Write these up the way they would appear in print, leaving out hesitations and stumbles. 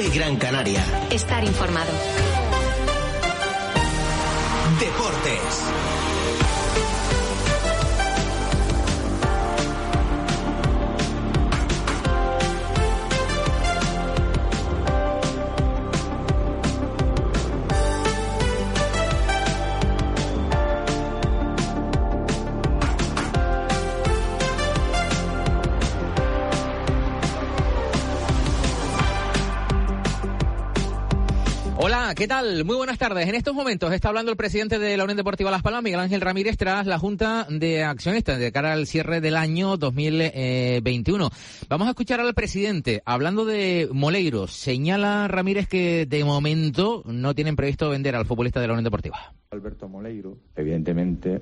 COPE Gran Canaria. Estar informado. Deportes. Hola, ¿qué tal? Muy buenas tardes. En estos momentos está hablando el presidente de la Unión Deportiva Las Palmas, Miguel Ángel Ramírez, tras la Junta de Accionistas de cara al cierre del año 2021. Vamos a escuchar al presidente hablando de Moleiro. Señala Ramírez que de momento no tienen previsto vender al futbolista de la Unión Deportiva. Alberto Moleiro, evidentemente,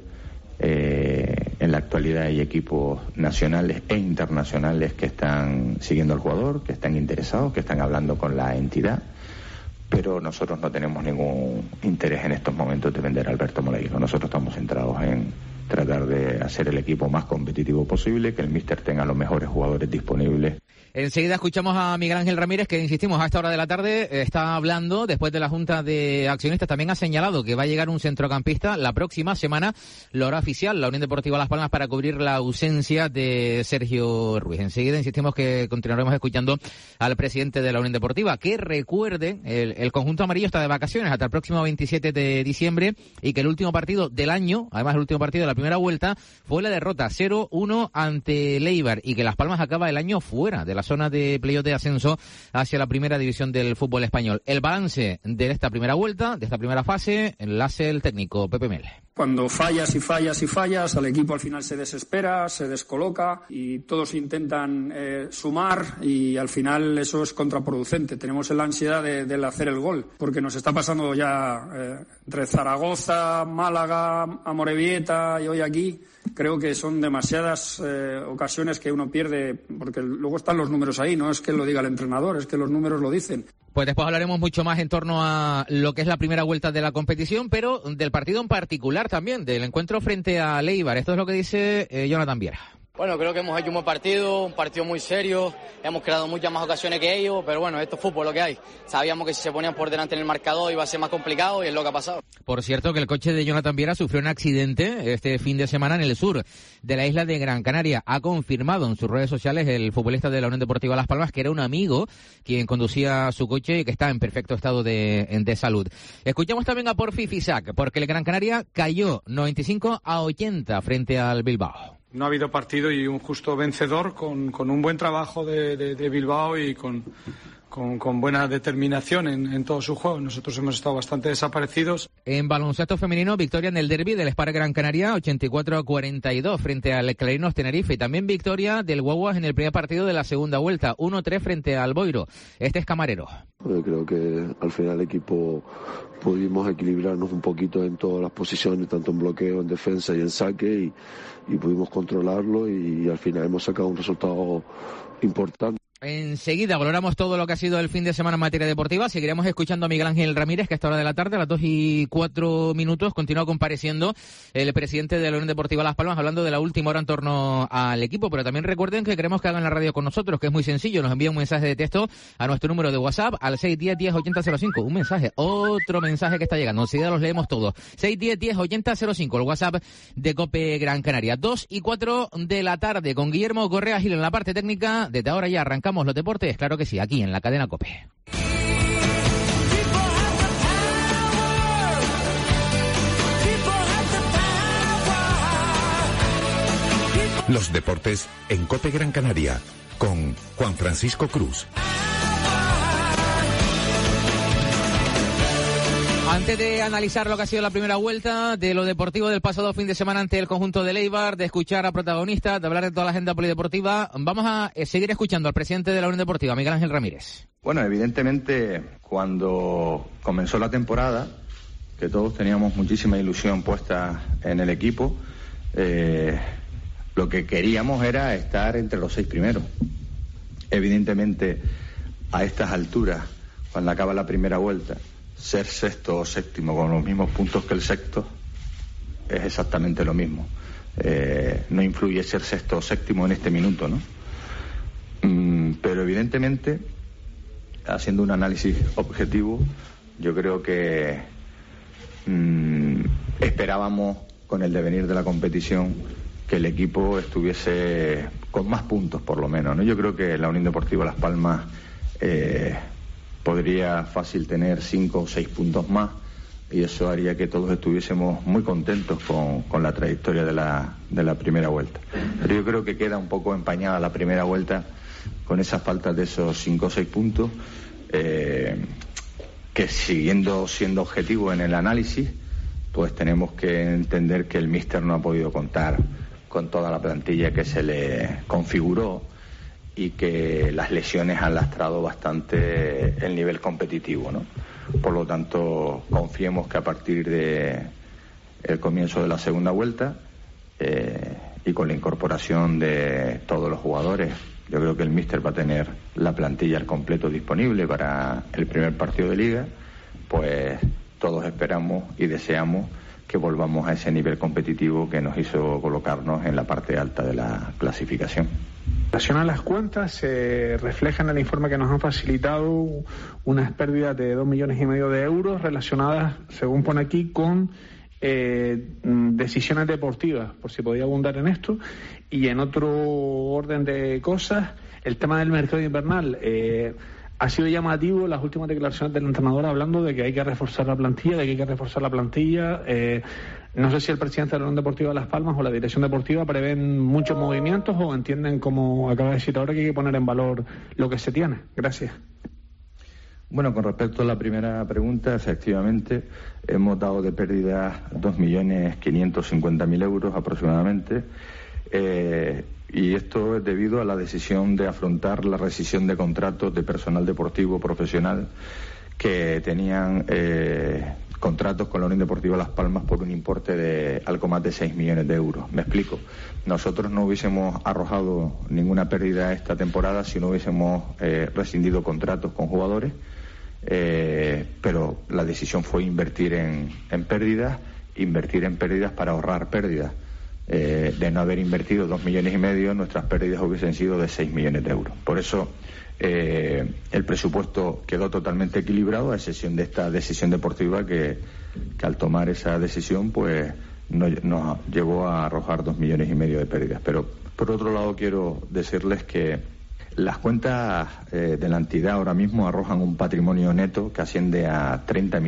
en la actualidad hay equipos nacionales e internacionales que están siguiendo al jugador, que están interesados, que están hablando con la entidad. Pero nosotros no tenemos ningún interés en estos momentos de vender a Alberto Moleiro. Nosotros estamos centrados en tratar de hacer el equipo más competitivo posible, que el míster tenga los mejores jugadores disponibles. Enseguida escuchamos a Miguel Ángel Ramírez, que insistimos, a esta hora de la tarde está hablando, después de la Junta de Accionistas. También ha señalado que va a llegar un centrocampista la próxima semana, lo hará oficial la Unión Deportiva Las Palmas, para cubrir la ausencia de Sergio Ruiz. Enseguida insistimos que continuaremos escuchando al presidente de la Unión Deportiva, que recuerde, el conjunto amarillo está de vacaciones hasta el próximo 27 de diciembre, y que el último partido del año, además el último partido de la primera vuelta, fue la derrota 0-1 ante Leibar, y que Las Palmas acaba el año fuera de la zona de playoff de ascenso hacia la primera división del fútbol español. El balance de esta primera vuelta, de esta primera fase, la hace el técnico Pepe Mel. Cuando fallas y fallas y fallas, al equipo al final se desespera, se descoloca y todos intentan sumar, y al final eso es contraproducente. Tenemos la ansiedad de hacer el gol, porque nos está pasando ya entre Zaragoza, Málaga, Amorebieta y hoy aquí. Creo que son demasiadas ocasiones que uno pierde, porque luego están los números ahí, no es que lo diga el entrenador, es que los números lo dicen. Pues después hablaremos mucho más en torno a lo que es la primera vuelta de la competición, pero del partido en particular también, del encuentro frente a Leibar. Esto es lo que dice Jonathan Viera. Bueno, creo que hemos hecho un buen partido, un partido muy serio, hemos creado muchas más ocasiones que ellos, pero bueno, esto es fútbol, lo que hay. Sabíamos que si se ponían por delante en el marcador iba a ser más complicado y es lo que ha pasado. Por cierto, que el coche de Jonathan Viera sufrió un accidente este fin de semana en el sur de la isla de Gran Canaria. Ha confirmado en sus redes sociales el futbolista de la Unión Deportiva Las Palmas que era un amigo quien conducía su coche y que está en perfecto estado de salud. Escuchamos también a Porfi Fisac, porque el Gran Canaria cayó 95-80 frente al Bilbao. No ha habido partido y un justo vencedor con un buen trabajo de Bilbao y con buena determinación en todo su juego. Nosotros hemos estado bastante desaparecidos. En baloncesto femenino, victoria en el derbi del Spar Gran Canaria, 84-42 frente al Clarinos Tenerife. Y también victoria del Guaguas en el primer partido de la segunda vuelta, 1-3 frente al Boiro. Este es Camarero. Creo que al final el equipo pudimos equilibrarnos un poquito en todas las posiciones, tanto en bloqueo, en defensa y en saque, y pudimos controlarlo, y al final hemos sacado un resultado importante. Enseguida valoramos todo lo que ha sido el fin de semana en materia deportiva. Seguiremos escuchando a Miguel Ángel Ramírez, que a esta hora de la tarde, a las 2:04, continúa compareciendo el presidente de la Unión Deportiva Las Palmas, hablando de la última hora en torno al equipo. Pero también recuerden que queremos que hagan la radio con nosotros, que es muy sencillo. Nos envían un mensaje de texto a nuestro número de WhatsApp al 610-10-8005. Un mensaje, otro mensaje que está llegando. Enseguida los leemos todos. 610-10-8005, el WhatsApp de COPE Gran Canaria. 2:04 de la tarde, con Guillermo Correa Gil en la parte técnica. Desde ahora ya arrancamos los deportes, claro que sí, aquí en la cadena COPE. Los deportes en COPE Gran Canaria, con Juan Francisco Cruz. Antes de analizar lo que ha sido la primera vuelta de lo deportivo del pasado fin de semana ante el conjunto de Leibar, de escuchar a protagonistas, de hablar de toda la agenda polideportiva, vamos a seguir escuchando al presidente de la Unión Deportiva, Miguel Ángel Ramírez. Bueno, evidentemente, cuando comenzó la temporada, que todos teníamos muchísima ilusión puesta en el equipo, lo que queríamos era estar entre los 6 primeros. Evidentemente, a estas alturas, cuando acaba la primera vuelta, ser sexto o séptimo con los mismos puntos que el sexto es exactamente lo mismo. No influye ser sexto o séptimo en este minuto, ¿no? Pero evidentemente haciendo un análisis objetivo, yo creo que esperábamos, con el devenir de la competición, que el equipo estuviese con más puntos, por lo menos, ¿no? Yo creo que la Unión Deportiva Las Palmas podría fácil tener 5 o 6 puntos más, y eso haría que todos estuviésemos muy contentos con la trayectoria de la primera vuelta. Pero yo creo que queda un poco empañada la primera vuelta con esa falta de esos 5 o 6 puntos, que siguiendo siendo objetivo en el análisis, pues tenemos que entender que el míster no ha podido contar con toda la plantilla que se le configuró y que las lesiones han lastrado bastante el nivel competitivo, ¿no? Por lo tanto, confiemos que a partir de el comienzo de la segunda vuelta y con la incorporación de todos los jugadores, yo creo que el míster va a tener la plantilla al completo disponible para el primer partido de liga, pues todos esperamos y deseamos que volvamos a ese nivel competitivo que nos hizo colocarnos en la parte alta de la clasificación. En relación a las cuentas, se refleja en el informe que nos han facilitado unas pérdidas de 2,5 millones de euros relacionadas, según pone aquí, con decisiones deportivas, por si podía abundar en esto. Y en otro orden de cosas, el tema del mercado invernal. Ha sido llamativo las últimas declaraciones del entrenador hablando de que hay que reforzar la plantilla, no sé si el presidente de la Unión Deportiva de Las Palmas o la dirección deportiva prevén muchos movimientos o entienden, como acaba de decir ahora, que hay que poner en valor lo que se tiene. Gracias. Bueno, con respecto a la primera pregunta, efectivamente, hemos dado de pérdida 2.550.000 euros aproximadamente, y esto es debido a la decisión de afrontar la rescisión de contratos de personal deportivo profesional que tenían contratos con la Unión Deportiva Las Palmas por un importe de algo más de 6 millones de euros. Me explico. Nosotros no hubiésemos arrojado ninguna pérdida esta temporada si no hubiésemos rescindido contratos con jugadores, pero la decisión fue invertir en pérdidas para ahorrar pérdidas. De no haber invertido 2,5 millones, nuestras pérdidas hubiesen sido de 6 millones de euros. Por eso el presupuesto quedó totalmente equilibrado, a excepción de esta decisión deportiva que al tomar esa decisión pues nos llevó a arrojar 2,5 millones de pérdidas. Pero por otro lado quiero decirles que las cuentas de la entidad ahora mismo arrojan un patrimonio neto que asciende a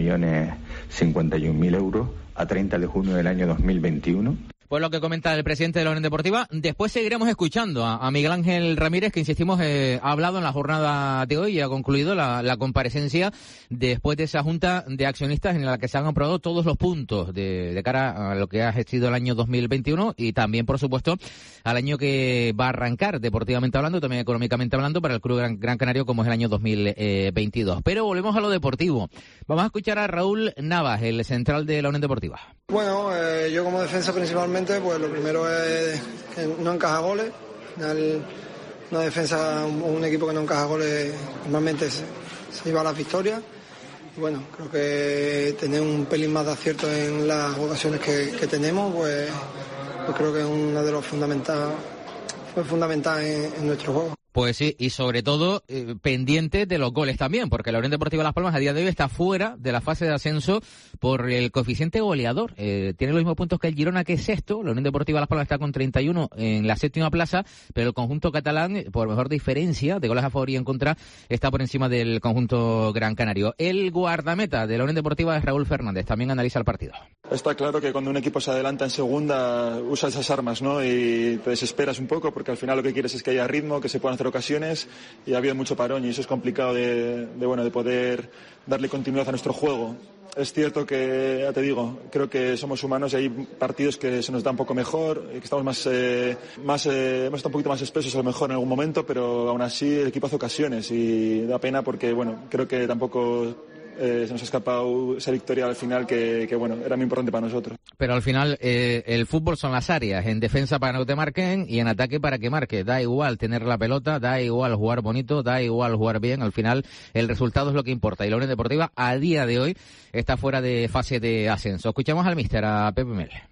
30.051.000 euros a 30 de junio del año 2021. Pues lo que comenta el presidente de la Unión Deportiva. Después seguiremos escuchando a Miguel Ángel Ramírez, que insistimos, ha hablado en la jornada de hoy y ha concluido la comparecencia después de esa junta de accionistas en la que se han aprobado todos los puntos de cara a lo que ha sido el año 2021 y también, por supuesto, al año que va a arrancar deportivamente hablando, también económicamente hablando, para el Club Gran Canario, como es el año 2022. Pero volvemos a lo deportivo. Vamos a escuchar a Raúl Navas, el central de la Unión Deportiva. Bueno, yo como defensa principalmente, pues lo primero es que no encaja goles. Una defensa, un equipo que no encaja goles normalmente se lleva a las victorias. Y bueno, creo que tener un pelín más de acierto en las ocasiones que tenemos, pues creo que es uno de los fundamental en nuestro juego. Pues sí, y sobre todo pendiente de los goles también, porque la Unión Deportiva Las Palmas a día de hoy está fuera de la fase de ascenso por el coeficiente goleador. Tiene los mismos puntos que el Girona, que es sexto. La Unión Deportiva Las Palmas está con 31 en la séptima plaza, pero el conjunto catalán, por mejor diferencia de goles a favor y en contra, está por encima del conjunto gran canario. El guardameta de la Unión Deportiva es Raúl Fernández, también analiza el partido. Está claro que cuando un equipo se adelanta en segunda usa esas armas, ¿no? Y te desesperas un poco porque al final lo que quieres es que haya ritmo, que se puedan hacer ocasiones, y ha habido mucho parón y eso es complicado de poder darle continuidad a nuestro juego. Es cierto que, ya te digo, creo que somos humanos y hay partidos que se nos da un poco mejor, que estamos hemos estado un poquito más espesos a lo mejor en algún momento, pero aún así el equipo hace ocasiones y da pena porque, bueno, creo que tampoco se nos ha escapado esa victoria al final que era muy importante para nosotros. Pero al final el fútbol son las áreas, en defensa para que no te marquen y en ataque para que marque. Da igual tener la pelota, da igual jugar bonito, da igual jugar bien, al final el resultado es lo que importa. Y la Unión Deportiva a día de hoy está fuera de fase de ascenso. Escuchamos al míster, a Pepe Mel.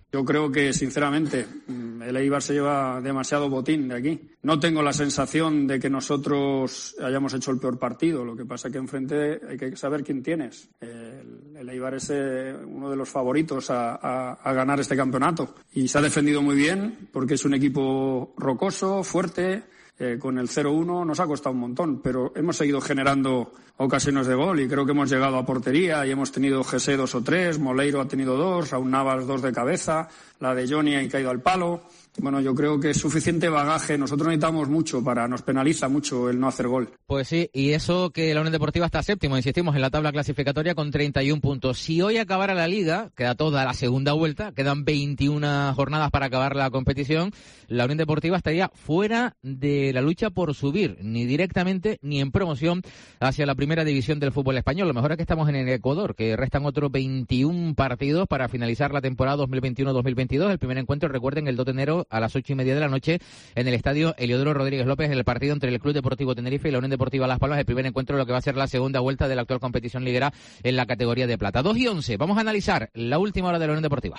Yo creo que, sinceramente, el Eibar se lleva demasiado botín de aquí. No tengo la sensación de que nosotros hayamos hecho el peor partido. Lo que pasa es que enfrente hay que saber quién tienes. El Eibar es uno de los favoritos a ganar este campeonato. Y se ha defendido muy bien porque es un equipo rocoso, fuerte. Con el 0-1 nos ha costado un montón, pero hemos seguido generando ocasiones de gol y creo que hemos llegado a portería y hemos tenido José 2 o 3, Moleiro ha tenido 2, Raúl Navas 2 de cabeza, la de Johnny ha caído al palo. Bueno, yo creo que es suficiente bagaje. Nosotros necesitamos mucho nos penaliza mucho el no hacer gol. Pues sí, y eso que la Unión Deportiva está séptimo, insistimos, en la tabla clasificatoria con 31 puntos. Si hoy acabara la Liga, queda toda la segunda vuelta, quedan 21 jornadas para acabar la competición, la Unión Deportiva estaría fuera de la lucha por subir, ni directamente ni en promoción hacia la primera división del fútbol español. Lo mejor es que estamos en el Ecuador, que restan otros 21 partidos para finalizar la temporada 2021-2022. El primer encuentro, recuerden, el 2 de enero a las 8:30 de la noche en el estadio Eliodoro Rodríguez López, en el partido entre el Club Deportivo Tenerife y la Unión Deportiva Las Palmas, el primer encuentro de lo que va a ser la segunda vuelta de la actual competición liguera en la categoría de plata. 2:11, vamos a analizar la última hora de la Unión Deportiva.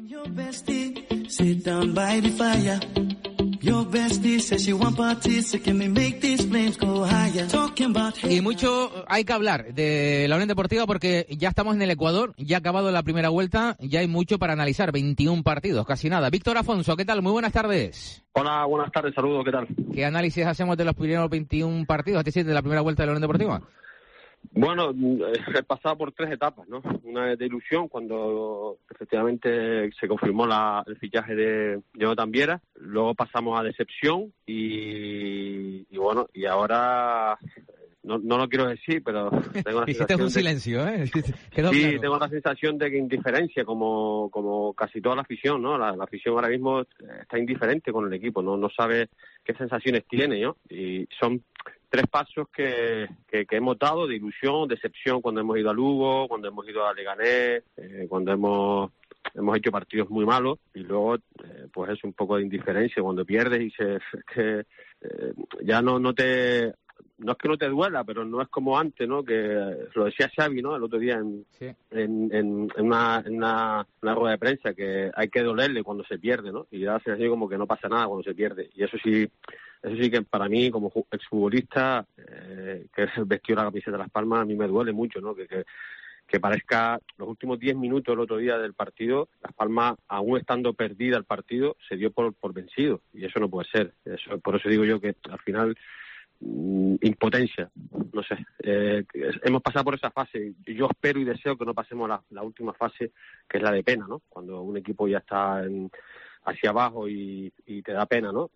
Y mucho hay que hablar de la Unión Deportiva porque ya estamos en el Ecuador, ya ha acabado la primera vuelta, ya hay mucho para analizar, 21 partidos, casi nada. Víctor Afonso, ¿qué tal? Muy buenas tardes. Hola, buenas tardes, saludos, ¿qué tal? ¿Qué análisis hacemos de los primeros 21 partidos, es decir, de la primera vuelta de la Unión Deportiva? Bueno, he pasado por 3 etapas, ¿no? Una de ilusión, cuando efectivamente se confirmó el fichaje de Jonathan Viera. Luego pasamos a decepción y bueno, y ahora no lo quiero decir, pero tengo la sensación un silencio, ¿eh? Quedó sí, claro. Tengo la sensación de que indiferencia, como casi toda la afición, ¿no? La afición ahora mismo está indiferente con el equipo, no sabe qué sensaciones tiene, ¿no? Y son 3 pasos que hemos dado de ilusión, decepción cuando hemos ido a Lugo, cuando hemos ido a Leganés, cuando hemos hecho partidos muy malos y luego pues es un poco de indiferencia cuando pierdes y ya no es que no te duela, pero no es como antes, ¿no? Que lo decía Xavi, ¿no? El otro día en una rueda de prensa, que hay que dolerle cuando se pierde, ¿no? Y da la sensación como que no pasa nada cuando se pierde. Y eso sí que para mí, como exfutbolista, que es el vestido de la camiseta de Las Palmas, a mí me duele mucho, ¿no? Que parezca los últimos 10 minutos el otro día del partido, Las Palmas, aún estando perdida el partido, se dio por vencido. Y eso no puede ser. Por eso digo yo que al final impotencia, no sé, hemos pasado por esa fase. Yo espero y deseo que no pasemos a la última fase, que es la de pena, ¿no? Cuando un equipo ya está hacia abajo y te da pena, ¿no?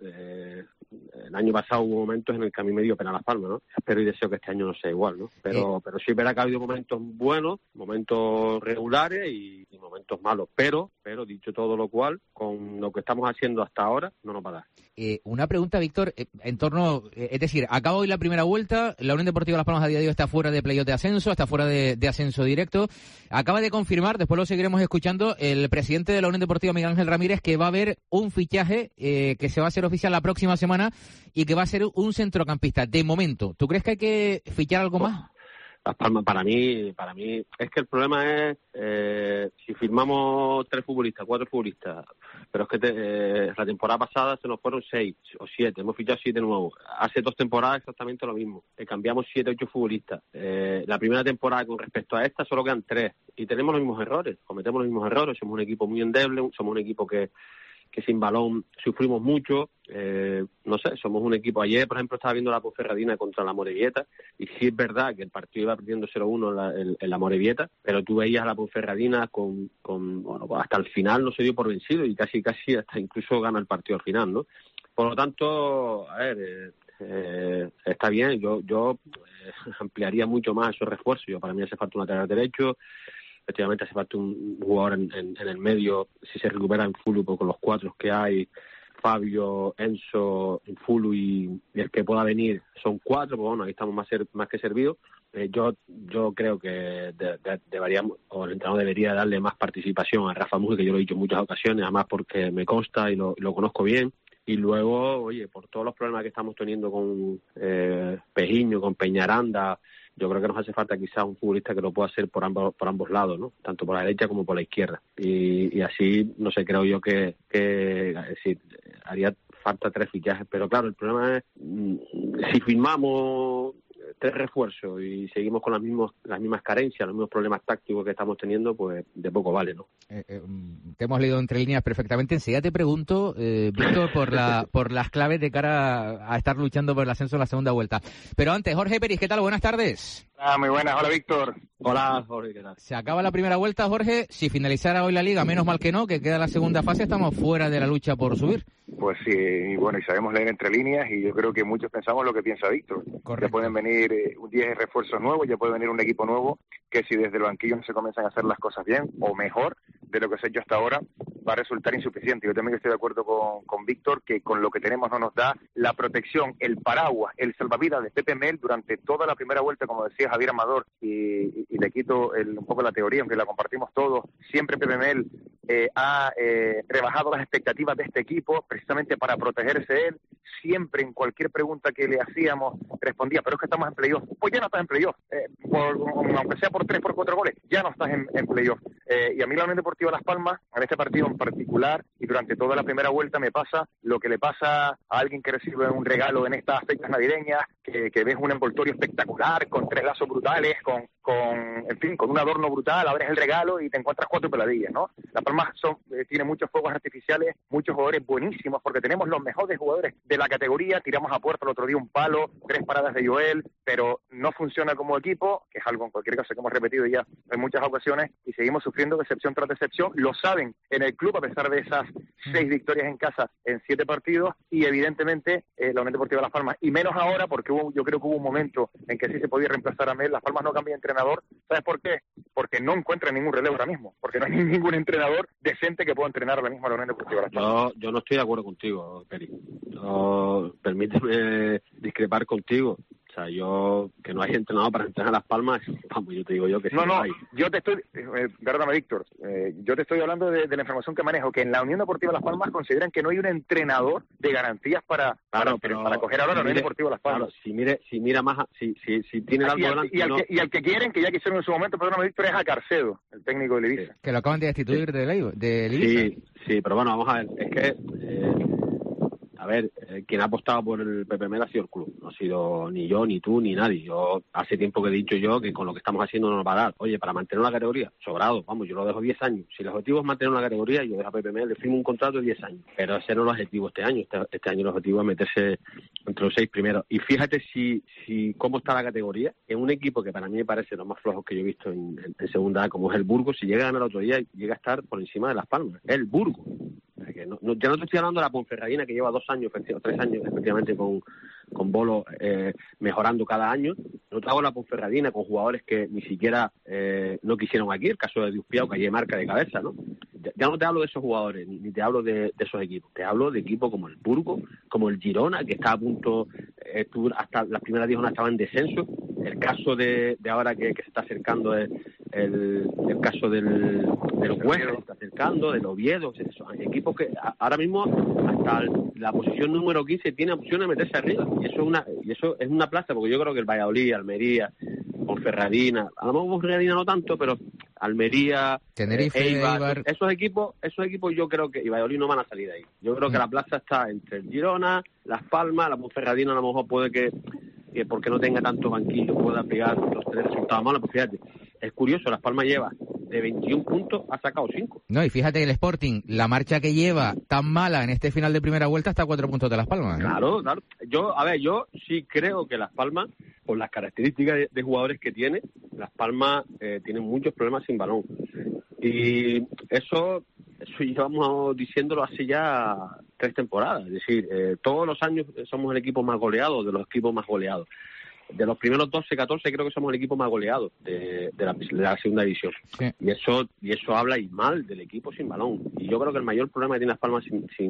El año pasado hubo momentos en el que a mí me dio pena Las Palmas, ¿no? Espero y deseo que este año no sea igual, ¿no? Pero sí es verdad que ha habido momentos buenos, momentos regulares y momentos malos, pero dicho todo lo cual, con lo que estamos haciendo hasta ahora, no nos va a dar. Una pregunta, Víctor, en torno, es decir, acaba hoy la primera vuelta, la Unión Deportiva Las Palmas a día de hoy está fuera de playoff de ascenso, está fuera de ascenso directo. Acaba de confirmar, después lo seguiremos escuchando, el presidente de la Unión Deportiva, Miguel Ángel Ramírez, que va a haber un fichaje que se va a hacer oficial la próxima semana y que va a ser un centrocampista. De momento, ¿tú crees que hay que fichar algo más? Las Palmas, para mí, es que el problema es si firmamos 3 futbolistas, 4 futbolistas, pero es que la temporada pasada se nos fueron 6 o 7, hemos fichado 7 nuevos. Hace 2 temporadas exactamente lo mismo, cambiamos 7 o 8 futbolistas. La primera temporada con respecto a esta solo quedan 3 y tenemos los mismos errores, cometemos los mismos errores, somos un equipo muy endeble, somos un equipo que sin balón sufrimos mucho, no sé, somos un equipo. Ayer, por ejemplo, estaba viendo la Ponferradina contra la Morevieta y sí es verdad que el partido iba perdiendo 0-1 en la Morevieta, pero tú veías a la Ponferradina bueno, hasta el final no se dio por vencido y casi hasta incluso gana el partido al final, ¿no? Por lo tanto, a ver, está bien, yo ampliaría mucho más esos refuerzos. Para mí hace falta un lateral derecho. Efectivamente hace falta un jugador en el medio, si se recupera en Fulu, con los 4 que hay, Fabio, Enzo, Fulu y el que pueda venir, son 4, pues bueno, ahí estamos más que servidos. Yo creo que deberíamos, o el entrenador debería darle más participación a Rafa Muje, que yo lo he dicho en muchas ocasiones, además porque me consta y lo conozco bien. Y luego, oye, por todos los problemas que estamos teniendo con Pejiño, con Peñaranda, yo creo que nos hace falta quizás un futbolista que lo pueda hacer por ambos lados, ¿no? Tanto por la derecha como por la izquierda. Y así, no sé, creo yo que es decir, haría falta 3 fichajes, pero claro, el problema es si firmamos 3 refuerzos y seguimos con las mismas carencias, los mismos problemas tácticos que estamos teniendo, pues de poco vale, ¿no? Te hemos leído entre líneas perfectamente. Enseguida te pregunto, Víctor, por las claves de cara a estar luchando por el ascenso en la segunda vuelta. Pero antes, Jorge Peris, ¿qué tal? Buenas tardes. Muy buenas. Hola, Víctor. Hola, Jorge, ¿qué tal? Se acaba la primera vuelta, Jorge. Si finalizara hoy la Liga, menos mal que no, que queda la segunda fase, estamos fuera de la lucha por subir. Pues sí, y bueno, y sabemos leer entre líneas, y yo creo que muchos pensamos lo que piensa Víctor. Correcto. Ya pueden venir 10 refuerzos nuevos, ya puede venir un equipo nuevo, que si desde el banquillo no se comienzan a hacer las cosas bien, o mejor de lo que se ha hecho hasta ahora, va a resultar insuficiente. Yo también estoy de acuerdo con Víctor, que con lo que tenemos no nos da la protección, el paraguas, el salvavidas de Pepe Mel durante toda la primera vuelta, como decía Javier Amador, y le quito un poco la teoría, aunque la compartimos todos. Siempre Pepe Mel ha rebajado las expectativas de este equipo precisamente para protegerse él. Siempre en cualquier pregunta que le hacíamos respondía, pero es que estamos en playoff. Pues ya no estás en playoff, aunque sea por 3, por 4 goles, ya no estás en playoff. Y a mí la Unión Deportiva Las Palmas, en este partido en particular, y durante toda la primera vuelta, me pasa lo que le pasa a alguien que recibe un regalo en estas fechas navideñas, que ves un envoltorio espectacular, con 3 lazos brutales, en fin, con un adorno brutal, abres el regalo y te encuentras 4 peladillas, ¿no? Las Palmas tiene muchos fuegos artificiales, muchos jugadores buenísimos, porque tenemos los mejores jugadores de la categoría. Tiramos a puerta el otro día un palo, 3 paradas de Joel, pero no funciona como equipo, que es algo en cualquier caso que hemos repetido ya en muchas ocasiones, y seguimos sufriendo decepción tras decepción. Lo saben en el club, a pesar de esas 6 victorias en casa en 7 partidos, y evidentemente la Unión Deportiva Las Palmas, y menos ahora, porque yo creo que hubo un momento en que sí se podía reemplazar a Mel. Las Palmas no cambia de entrenador. ¿Sabes por qué? Porque no encuentra ningún relevo ahora mismo, porque no hay ningún entrenador decente que pueda entrenar ahora mismo a la Unión Deportiva Las Palmas. Yo no estoy de acuerdo contigo, Peri. Permíteme discrepar contigo. O sea, que no hay entrenador para entrenar a Las Palmas, vamos, yo te digo yo que sí. No, hay. Yo te estoy, perdóname, Víctor, yo te estoy hablando de la información que manejo, que en la Unión Deportiva Las Palmas consideran que no hay un entrenador de garantías para coger ahora la Unión Deportiva Las Palmas. Claro, si mira más, si tiene algo delante. Y al que quieren, que ya quisieron en su momento, perdóname, Víctor, es a Carcedo, el técnico de Ibiza. Que lo acaban de destituir de Ibiza. Sí, pero bueno, vamos a ver, es que... quien ha apostado por el Pepe Mel ha sido el club, no ha sido ni yo, ni tú, ni nadie. Yo hace tiempo que he dicho yo que con lo que estamos haciendo no nos va a dar. Oye, para mantener la categoría, sobrado, vamos, yo lo dejo 10 años. Si el objetivo es mantener la categoría, yo dejo a Pepe Mel, le firmo un contrato de 10 años. Pero ese no es el objetivo este año. Este año el objetivo es meterse entre los 6 primeros. Y fíjate si cómo está la categoría, en un equipo que para mí me parece los más flojos que yo he visto en segunda A, como es el Burgos. Si llega a ganar otro día, llega a estar por encima de Las Palmas. El Burgos. Ya no te estoy hablando de la Ponferradina, que lleva 2 años, 3 años efectivamente con Bolo mejorando cada año. No te hago la Ponferradina con jugadores que ni siquiera no quisieron aquí, el caso de Diuspiao, que allí marca de cabeza, ¿no? Ya no te hablo de esos jugadores, ni te hablo de esos equipos. Te hablo de equipos como el Burgos, como el Girona, que está a punto, hasta las primeras 10 jornadas estaba en descenso. El caso de ahora que se está acercando es el caso del Huesca, se está acercando, del Oviedo. Son equipos que ahora mismo hasta la posición número 15 tiene opción de meterse arriba, y eso es una plaza, porque yo creo que el Valladolid, Almería, Ponferradina, a lo mejor Ponferradina no tanto, pero Almería, Tenerife, Eibar, esos equipos yo creo que, y Valladolid no van a salir de ahí. Yo creo que la plaza está entre el Girona, Las Palmas, la Ponferradina a lo mejor puede que porque no tenga tanto banquillo pueda pegar los 3 resultados malos. Pues fíjate, es curioso, Las Palmas lleva de 21 puntos, ha sacado 5. No, y fíjate que el Sporting, la marcha que lleva tan mala en este final de primera vuelta, está a 4 puntos de Las Palmas. Claro. Yo sí creo que Las Palmas, por las características de jugadores que tiene, Las Palmas tienen muchos problemas sin balón. Y eso llevamos diciéndolo hace ya 3 temporadas. Es decir, todos los años somos el equipo más goleado, de los equipos más goleados. De los primeros 12, 14 creo que somos el equipo más goleado de la segunda división. Sí. Y eso habla y mal del equipo sin balón. Y yo creo que el mayor problema que tiene Las Palmas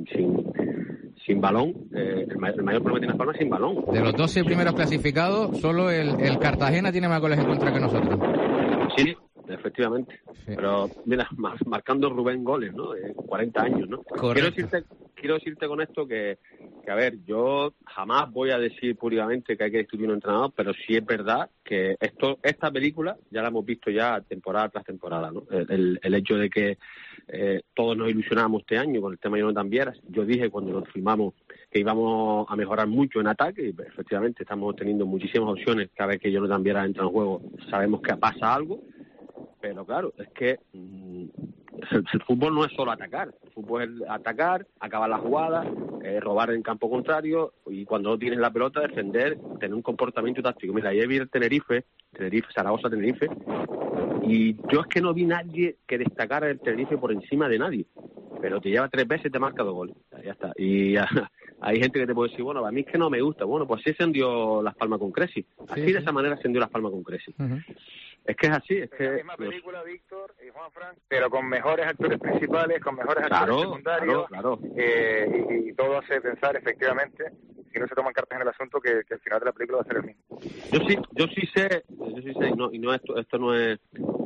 sin balón, el mayor problema que tiene Las Palmas sin balón. De los 12 primeros clasificados, solo el Cartagena tiene más goles en contra que nosotros. Sí, efectivamente. Sí. Pero mira, marcando Rubén goles, ¿no? 40 años, ¿no? Correcto. Quiero decirte con esto que que a ver, yo jamás voy a decir públicamente que hay que destituir un entrenador, pero sí es verdad que esta película ya la hemos visto ya temporada tras temporada, ¿no? El hecho de que todos nos ilusionamos este año con el tema de Jonathan Viera. Yo dije cuando nos filmamos que íbamos a mejorar mucho en ataque y efectivamente estamos teniendo muchísimas opciones. Cada vez que Jonathan Viera entra en juego sabemos que pasa algo, pero claro, es que el fútbol no es solo atacar. El fútbol es atacar, acabar la jugada, robar en campo contrario y cuando no tienes la pelota defender, tener un comportamiento táctico. Mira, ayer vi el Zaragoza-Tenerife, y yo es que no vi nadie que destacara el Tenerife por encima de nadie. Pero te lleva 3 veces y te marca 2 goles. Ya está. Y hay gente que te puede decir, bueno, a mí es que no me gusta. Bueno, pues así se dio Las Palmas con Cressy. Así de esa manera se dio Las Palmas con Cressy. Uh-huh. Es que es así, es que... La misma película, Víctor y Juanfran, pero con mejores actores principales, con mejores actores secundarios. Claro. Y todo hace pensar, efectivamente, si no se toman cartas en el asunto, que el final de la película va a ser el mismo. Yo sí sé, esto no es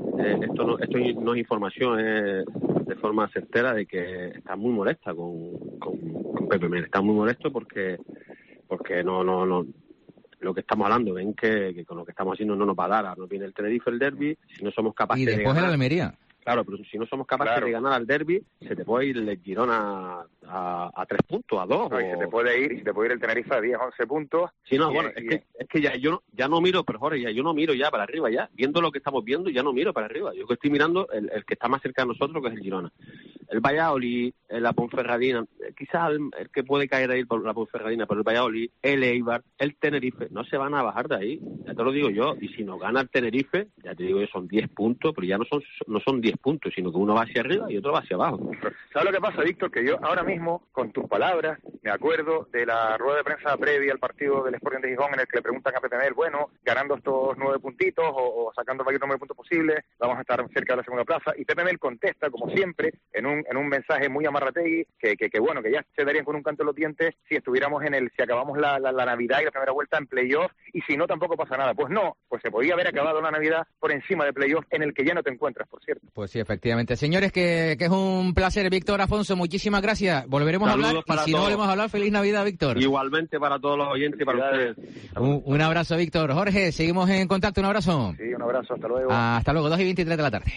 información, es de forma certera de que está muy molesta con Pepe Mel. Está muy molesto porque no lo que estamos hablando, ven que con lo que estamos haciendo no nos va a dar. Ahora nos viene el Tenerife, el derbi, si no somos capaces de ganar. Y después el Almería. Claro, pero si no somos capaces de ganar al derbi, se te puede ir el Girona a 3 puntos, a 2. No, y se te puede ir el Tenerife a 10, 11 puntos. Sí, no, bueno, es que ya no miro, pero Jorge, yo no miro ya para arriba ya. Viendo lo que estamos viendo, ya no miro para arriba. Yo que estoy mirando el que está más cerca de nosotros, que es el Girona. El Valladolid, la Ponferradina, quizás el que puede caer ahí por la Ponferradina, pero el Valladolid, el Eibar, el Tenerife, no se van a bajar de ahí, ya te lo digo yo. Y si nos gana el Tenerife, ya te digo que son 10 puntos, pero ya no son 10 puntos, sino que uno va hacia arriba y otro va hacia abajo. ¿Sabes lo que pasa, Víctor? Que yo ahora mismo, con tus palabras, me acuerdo de la rueda de prensa previa al partido del Sporting de Gijón, en el que le preguntan a Pepe Mel, bueno, ganando estos 9 puntitos o sacando el mayor número de puntos posible, vamos a estar cerca de la segunda plaza. Y Pepe Mel contesta, como siempre, en un mensaje muy amarrategui, que bueno, que ya se darían con un canto en los dientes si estuviéramos si acabamos la Navidad y la primera vuelta en playoff, y si no, tampoco pasa nada. Pues no, pues se podía haber acabado la Navidad por encima de playoff, en el que ya no te encuentras, por cierto. Pues sí, efectivamente. Señores, que es un placer. Víctor, Afonso, muchísimas gracias. Volveremos Saludos a hablar, y si no volvemos a hablar, feliz Navidad, Víctor. Igualmente para todos los oyentes y para ustedes. Un abrazo, Víctor. Jorge, seguimos en contacto. Un abrazo. Sí, un abrazo. Hasta luego. Hasta luego, 2:23 de la tarde.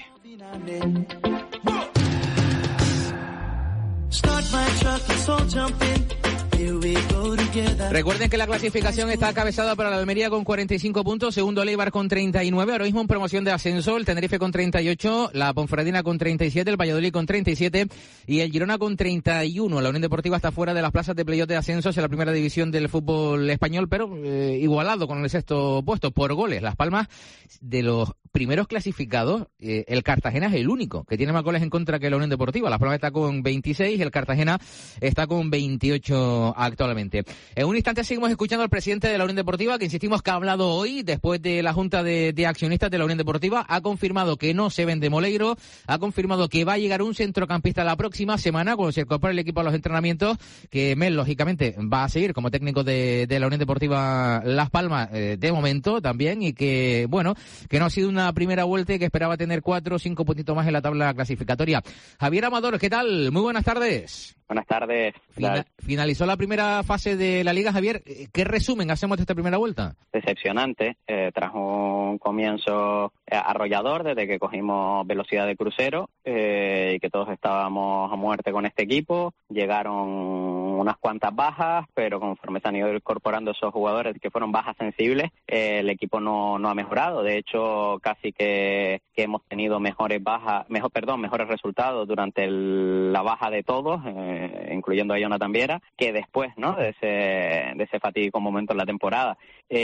Recuerden que la clasificación está encabezada para la Almería con 45 puntos, segundo el Eibar con 39, ahora mismo en promoción de ascenso, el Tenerife con 38, la Ponferradina con 37, el Valladolid con 37 y el Girona con 31. La Unión Deportiva está fuera de las plazas de playoff de ascensos en la primera división del fútbol español, pero igualado con el sexto puesto por goles. Las Palmas, de los primeros clasificados, el Cartagena es el único que tiene más goles en contra que la Unión Deportiva. Las Palmas está con 26 y el Cartagena está con 28 actualmente. En un instante seguimos escuchando al presidente de la Unión Deportiva, que insistimos que ha hablado hoy después de la Junta de Accionistas de la Unión Deportiva. Ha confirmado que no se vende Moleiro, ha confirmado que va a llegar un centrocampista la próxima semana cuando se incorpore el equipo a los entrenamientos, que Mel, lógicamente, va a seguir como técnico de la Unión Deportiva Las Palmas de momento también, y que, bueno, que no ha sido una primera vuelta y que esperaba tener 4 o 5 puntitos más en la tabla clasificatoria. Javier Amador, ¿qué tal? Muy buenas tardes. Buenas tardes. Finalizó la primera fase de la Liga, Javier. ¿Qué resumen hacemos de esta primera vuelta? Decepcionante. Tras un comienzo arrollador, desde que cogimos velocidad de crucero y que todos estábamos a muerte con este equipo, llegaron unas cuantas bajas, pero conforme se han ido incorporando esos jugadores que fueron bajas sensibles, el equipo no ha mejorado. De hecho, casi que hemos tenido mejores resultados durante la baja de todos, incluyendo a Jonathan Viera, que después, ¿no?, de ese fatídico momento en la temporada.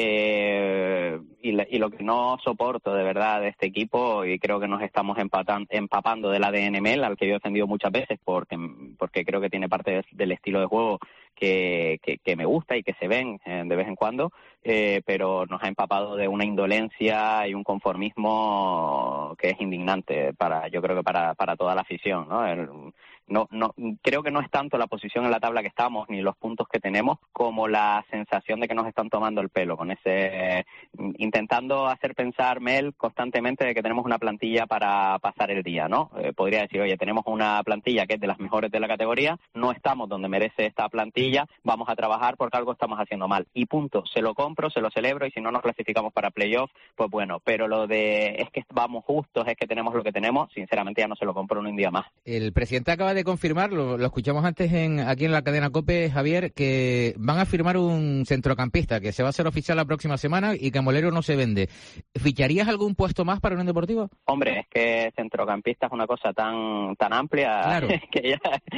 Y lo que no soporto de verdad de este equipo, y creo que nos estamos empapando del ADN Mel, al que yo he defendido muchas veces porque creo que tiene parte del estilo de juego que me gusta y que se ven de vez en cuando, pero nos ha empapado de una indolencia y un conformismo que es indignante yo creo que para toda la afición, ¿no? No, creo que no es tanto la posición en la tabla que estamos ni los puntos que tenemos, como la sensación de que nos están tomando el pelo, con intentando hacer pensar Mel constantemente de que tenemos una plantilla para pasar el día, ¿no? Podría decir, oye, tenemos una plantilla que es de las mejores de la categoría, no estamos donde merece esta plantilla, plantilla, vamos a trabajar porque algo estamos haciendo mal. Y punto, se lo compro, se lo celebro, y si no nos clasificamos para playoff, pues bueno, pero lo de es que vamos justos, es que tenemos lo que tenemos, sinceramente ya no se lo compro ni un día más. El presidente acaba de confirmar, lo escuchamos antes aquí en la cadena COPE, Javier, que van a firmar un centrocampista que se va a hacer oficial la próxima semana y que Molero no se vende. ¿Ficharías algún puesto más para Unión Deportiva? Hombre, es que centrocampista es una cosa tan amplia, claro, que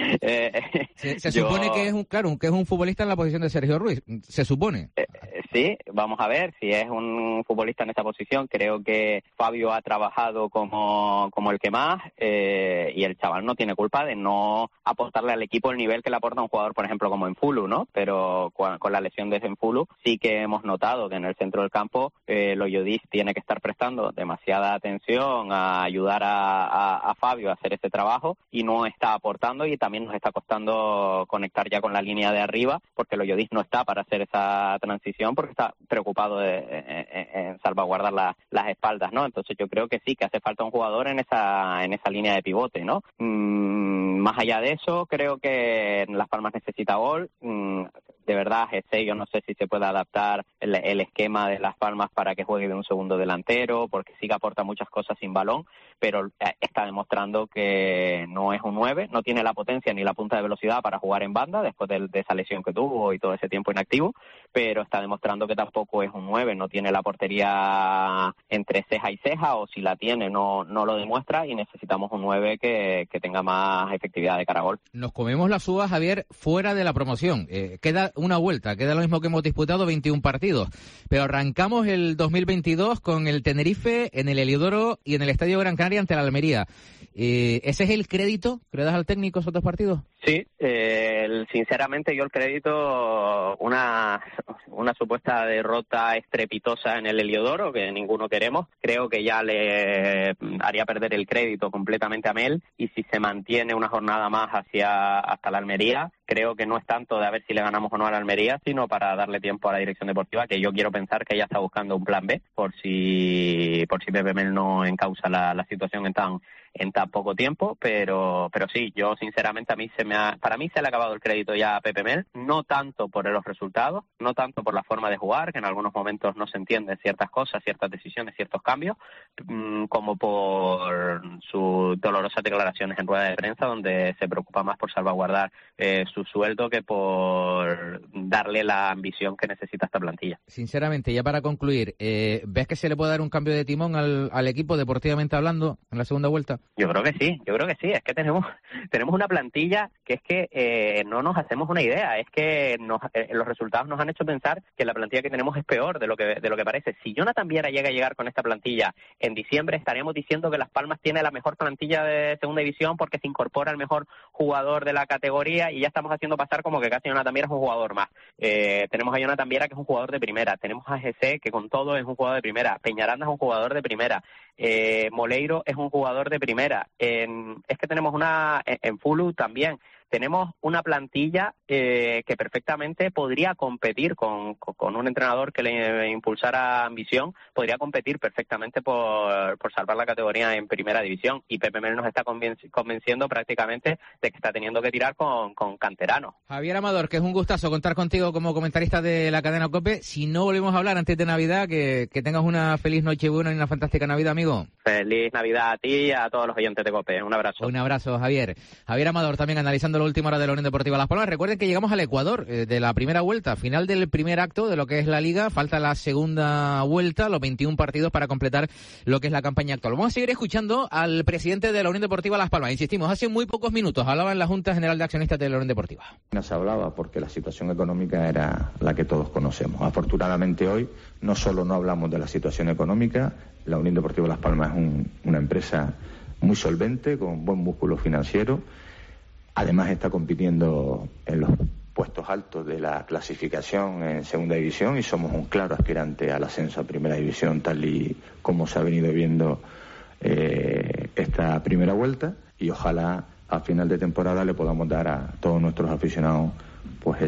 ya... se supone que es un futbolista en la posición de Sergio Ruiz, se supone. Sí, vamos a ver si es un futbolista en esa posición. Creo que Fabio ha trabajado como el que más, y el chaval no tiene culpa de no aportarle al equipo el nivel que le aporta un jugador, por ejemplo, como Enfulu, ¿no? Pero con la lesión de Enfulu sí que hemos notado que en el centro del campo Loyodis tiene que estar prestando demasiada atención a ayudar a Fabio a hacer ese trabajo, y no está aportando, y también nos está costando conectar ya con la línea de arriba, porque Loyodis no está para hacer esa transición, porque está preocupado en salvaguardar las espaldas, ¿no? Entonces yo creo que sí, que hace falta un jugador en esa línea de pivote, ¿no? Más allá de eso, creo que Las Palmas necesita gol. De verdad, yo no sé si se puede adaptar el esquema de Las Palmas para que juegue de un segundo delantero, porque sí que aporta muchas cosas sin balón, pero está demostrando que no es un 9, no tiene la potencia ni la punta de velocidad para jugar en banda después de esa lesión que tuvo y todo ese tiempo inactivo, pero está demostrando que tampoco es un 9, no tiene la portería entre ceja y ceja, o si la tiene no lo demuestra, y necesitamos un 9 que tenga más efectividad de cara a gol. Nos comemos las uvas, Javier, fuera de la promoción. Queda una vuelta, queda lo mismo que hemos disputado, 21 partidos, pero arrancamos el 2022 con el Tenerife en el Heliodoro y en el Estadio Gran Canaria ante la Almería. ¿Ese es el crédito que le das al técnico esos dos partidos? Sí, sinceramente yo el crédito, una supuesta derrota estrepitosa en el Heliodoro, que ninguno queremos, creo que ya le haría perder el crédito completamente a Mel, y si se mantiene una jornada más hasta la Almería, creo que no es tanto de a ver si le ganamos o no a la Almería, sino para darle tiempo a la dirección deportiva, que yo quiero pensar que ella está buscando un plan B, por si Pepe Mel no encausa la situación en tan poco tiempo, pero sí, yo sinceramente para mí se le ha acabado el crédito ya a Pepe Mel, no tanto por los resultados, no tanto por la forma de jugar, que en algunos momentos no se entienden ciertas cosas, ciertas decisiones, ciertos cambios, como por sus dolorosas declaraciones en rueda de prensa, donde se preocupa más por salvaguardar su sueldo que por darle la ambición que necesita esta plantilla. Sinceramente, ya para concluir, ¿ves que se le puede dar un cambio de timón al equipo deportivamente hablando en la segunda vuelta? Yo creo que sí, es que tenemos una plantilla que es que no nos hacemos una idea, es que los resultados nos han hecho pensar que la plantilla que tenemos es peor de lo que parece. Si Jonathan Viera llega a llegar con esta plantilla en diciembre, estaríamos diciendo que Las Palmas tiene la mejor plantilla de segunda división porque se incorpora el mejor jugador de la categoría, y ya estamos haciendo pasar como que casi Jonathan Viera es un jugador más. Tenemos a Jonathan Viera, que es un jugador de primera, tenemos a GC, que con todo es un jugador de primera, Peñaranda es un jugador de primera, Moleiro es un jugador de primera, es que tenemos en Fulu también. Tenemos una plantilla que perfectamente podría competir con un entrenador que le impulsara ambición, podría competir perfectamente por salvar la categoría en primera división, y Pepe Mel nos está convenciendo prácticamente de que está teniendo que tirar con canteranos. Javier Amador, que es un gustazo contar contigo como comentarista de la cadena COPE. Si no volvemos a hablar antes de Navidad, que tengas una feliz Nochebuena y una fantástica Navidad, amigo. Feliz Navidad a ti y a todos los oyentes de COPE. Un abrazo. Un abrazo, Javier. Javier Amador también analizando la última hora de la Unión Deportiva Las Palmas. Recuerden que llegamos al Ecuador de la primera vuelta, final del primer acto de lo que es la Liga. Falta la segunda vuelta, los 21 partidos para completar lo que es la campaña actual. Vamos a seguir escuchando al presidente de la Unión Deportiva Las Palmas. Insistimos, hace muy pocos minutos hablaba en la Junta General de Accionistas de la Unión Deportiva. No se hablaba porque la situación económica era la que todos conocemos. Afortunadamente hoy no solo no hablamos de la situación económica, la Unión Deportiva Las Palmas es una empresa muy solvente, con buen músculo financiero. Además está compitiendo en los puestos altos de la clasificación en segunda división, y somos un claro aspirante al ascenso a primera división, tal y como se ha venido viendo esta primera vuelta, y ojalá a final de temporada le podamos dar a todos nuestros aficionados pues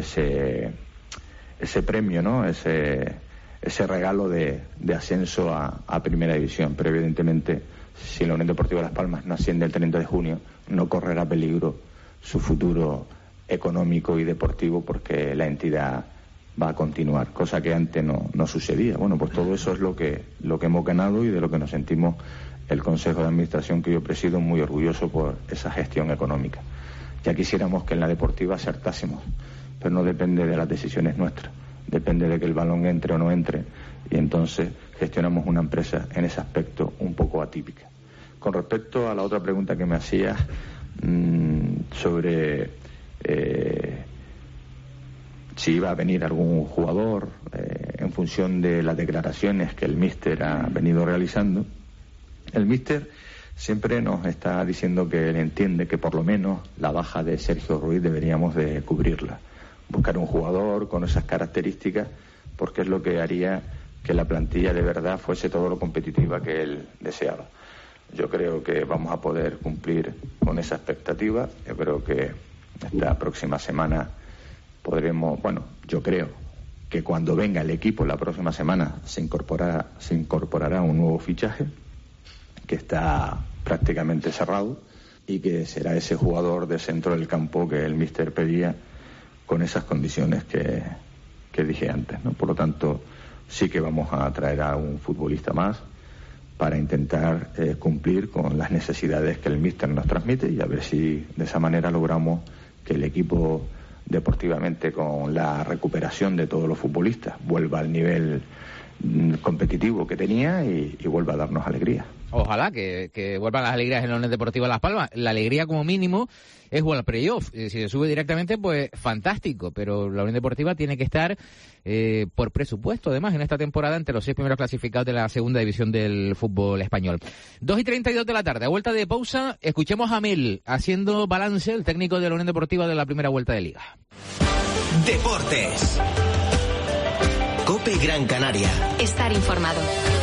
ese premio, ¿no? Ese regalo de ascenso a primera división. Pero evidentemente, si la Unión Deportiva Las Palmas no asciende el 30 de junio, no correrá peligro su futuro económico y deportivo, porque la entidad va a continuar, cosa que antes no sucedía. Bueno, pues todo eso es lo que hemos ganado y de lo que nos sentimos el Consejo de Administración que yo presido muy orgulloso por esa gestión económica. Ya quisiéramos que en la deportiva acertásemos, pero no depende de las decisiones nuestras, depende de que el balón entre o no entre, y entonces gestionamos una empresa en ese aspecto un poco atípica. Con respecto a la otra pregunta que me hacías sobre si iba a venir algún jugador en función de las declaraciones que el míster ha venido realizando, el míster siempre nos está diciendo que él entiende que por lo menos la baja de Sergio Ruiz deberíamos de cubrirla, buscar un jugador con esas características, porque es lo que haría que la plantilla de verdad fuese todo lo competitiva que él deseaba. Yo creo que vamos a poder cumplir con esa expectativa. Yo creo que esta próxima semana podremos, yo creo que cuando venga el equipo la próxima semana se incorporará un nuevo fichaje que está prácticamente cerrado y que será ese jugador de centro del campo que el míster pedía con esas condiciones que dije antes, ¿no? Por lo tanto, sí que vamos a traer a un futbolista más para intentar cumplir con las necesidades que el míster nos transmite y a ver si de esa manera logramos que el equipo deportivamente, con la recuperación de todos los futbolistas, vuelva al nivel competitivo que tenía y vuelva a darnos alegría. Ojalá que vuelvan las alegrías en la Unión Deportiva Las Palmas. La alegría como mínimo es jugar al playoff. Si se sube directamente, pues fantástico, pero la Unión Deportiva tiene que estar por presupuesto, además, en esta temporada entre los 6 primeros clasificados de la segunda división del fútbol español. 2:32 de la tarde, a vuelta de pausa, escuchemos a Mel haciendo balance, el técnico de la Unión Deportiva de la primera vuelta de Liga. Deportes. COPE Gran Canaria. Estar informado.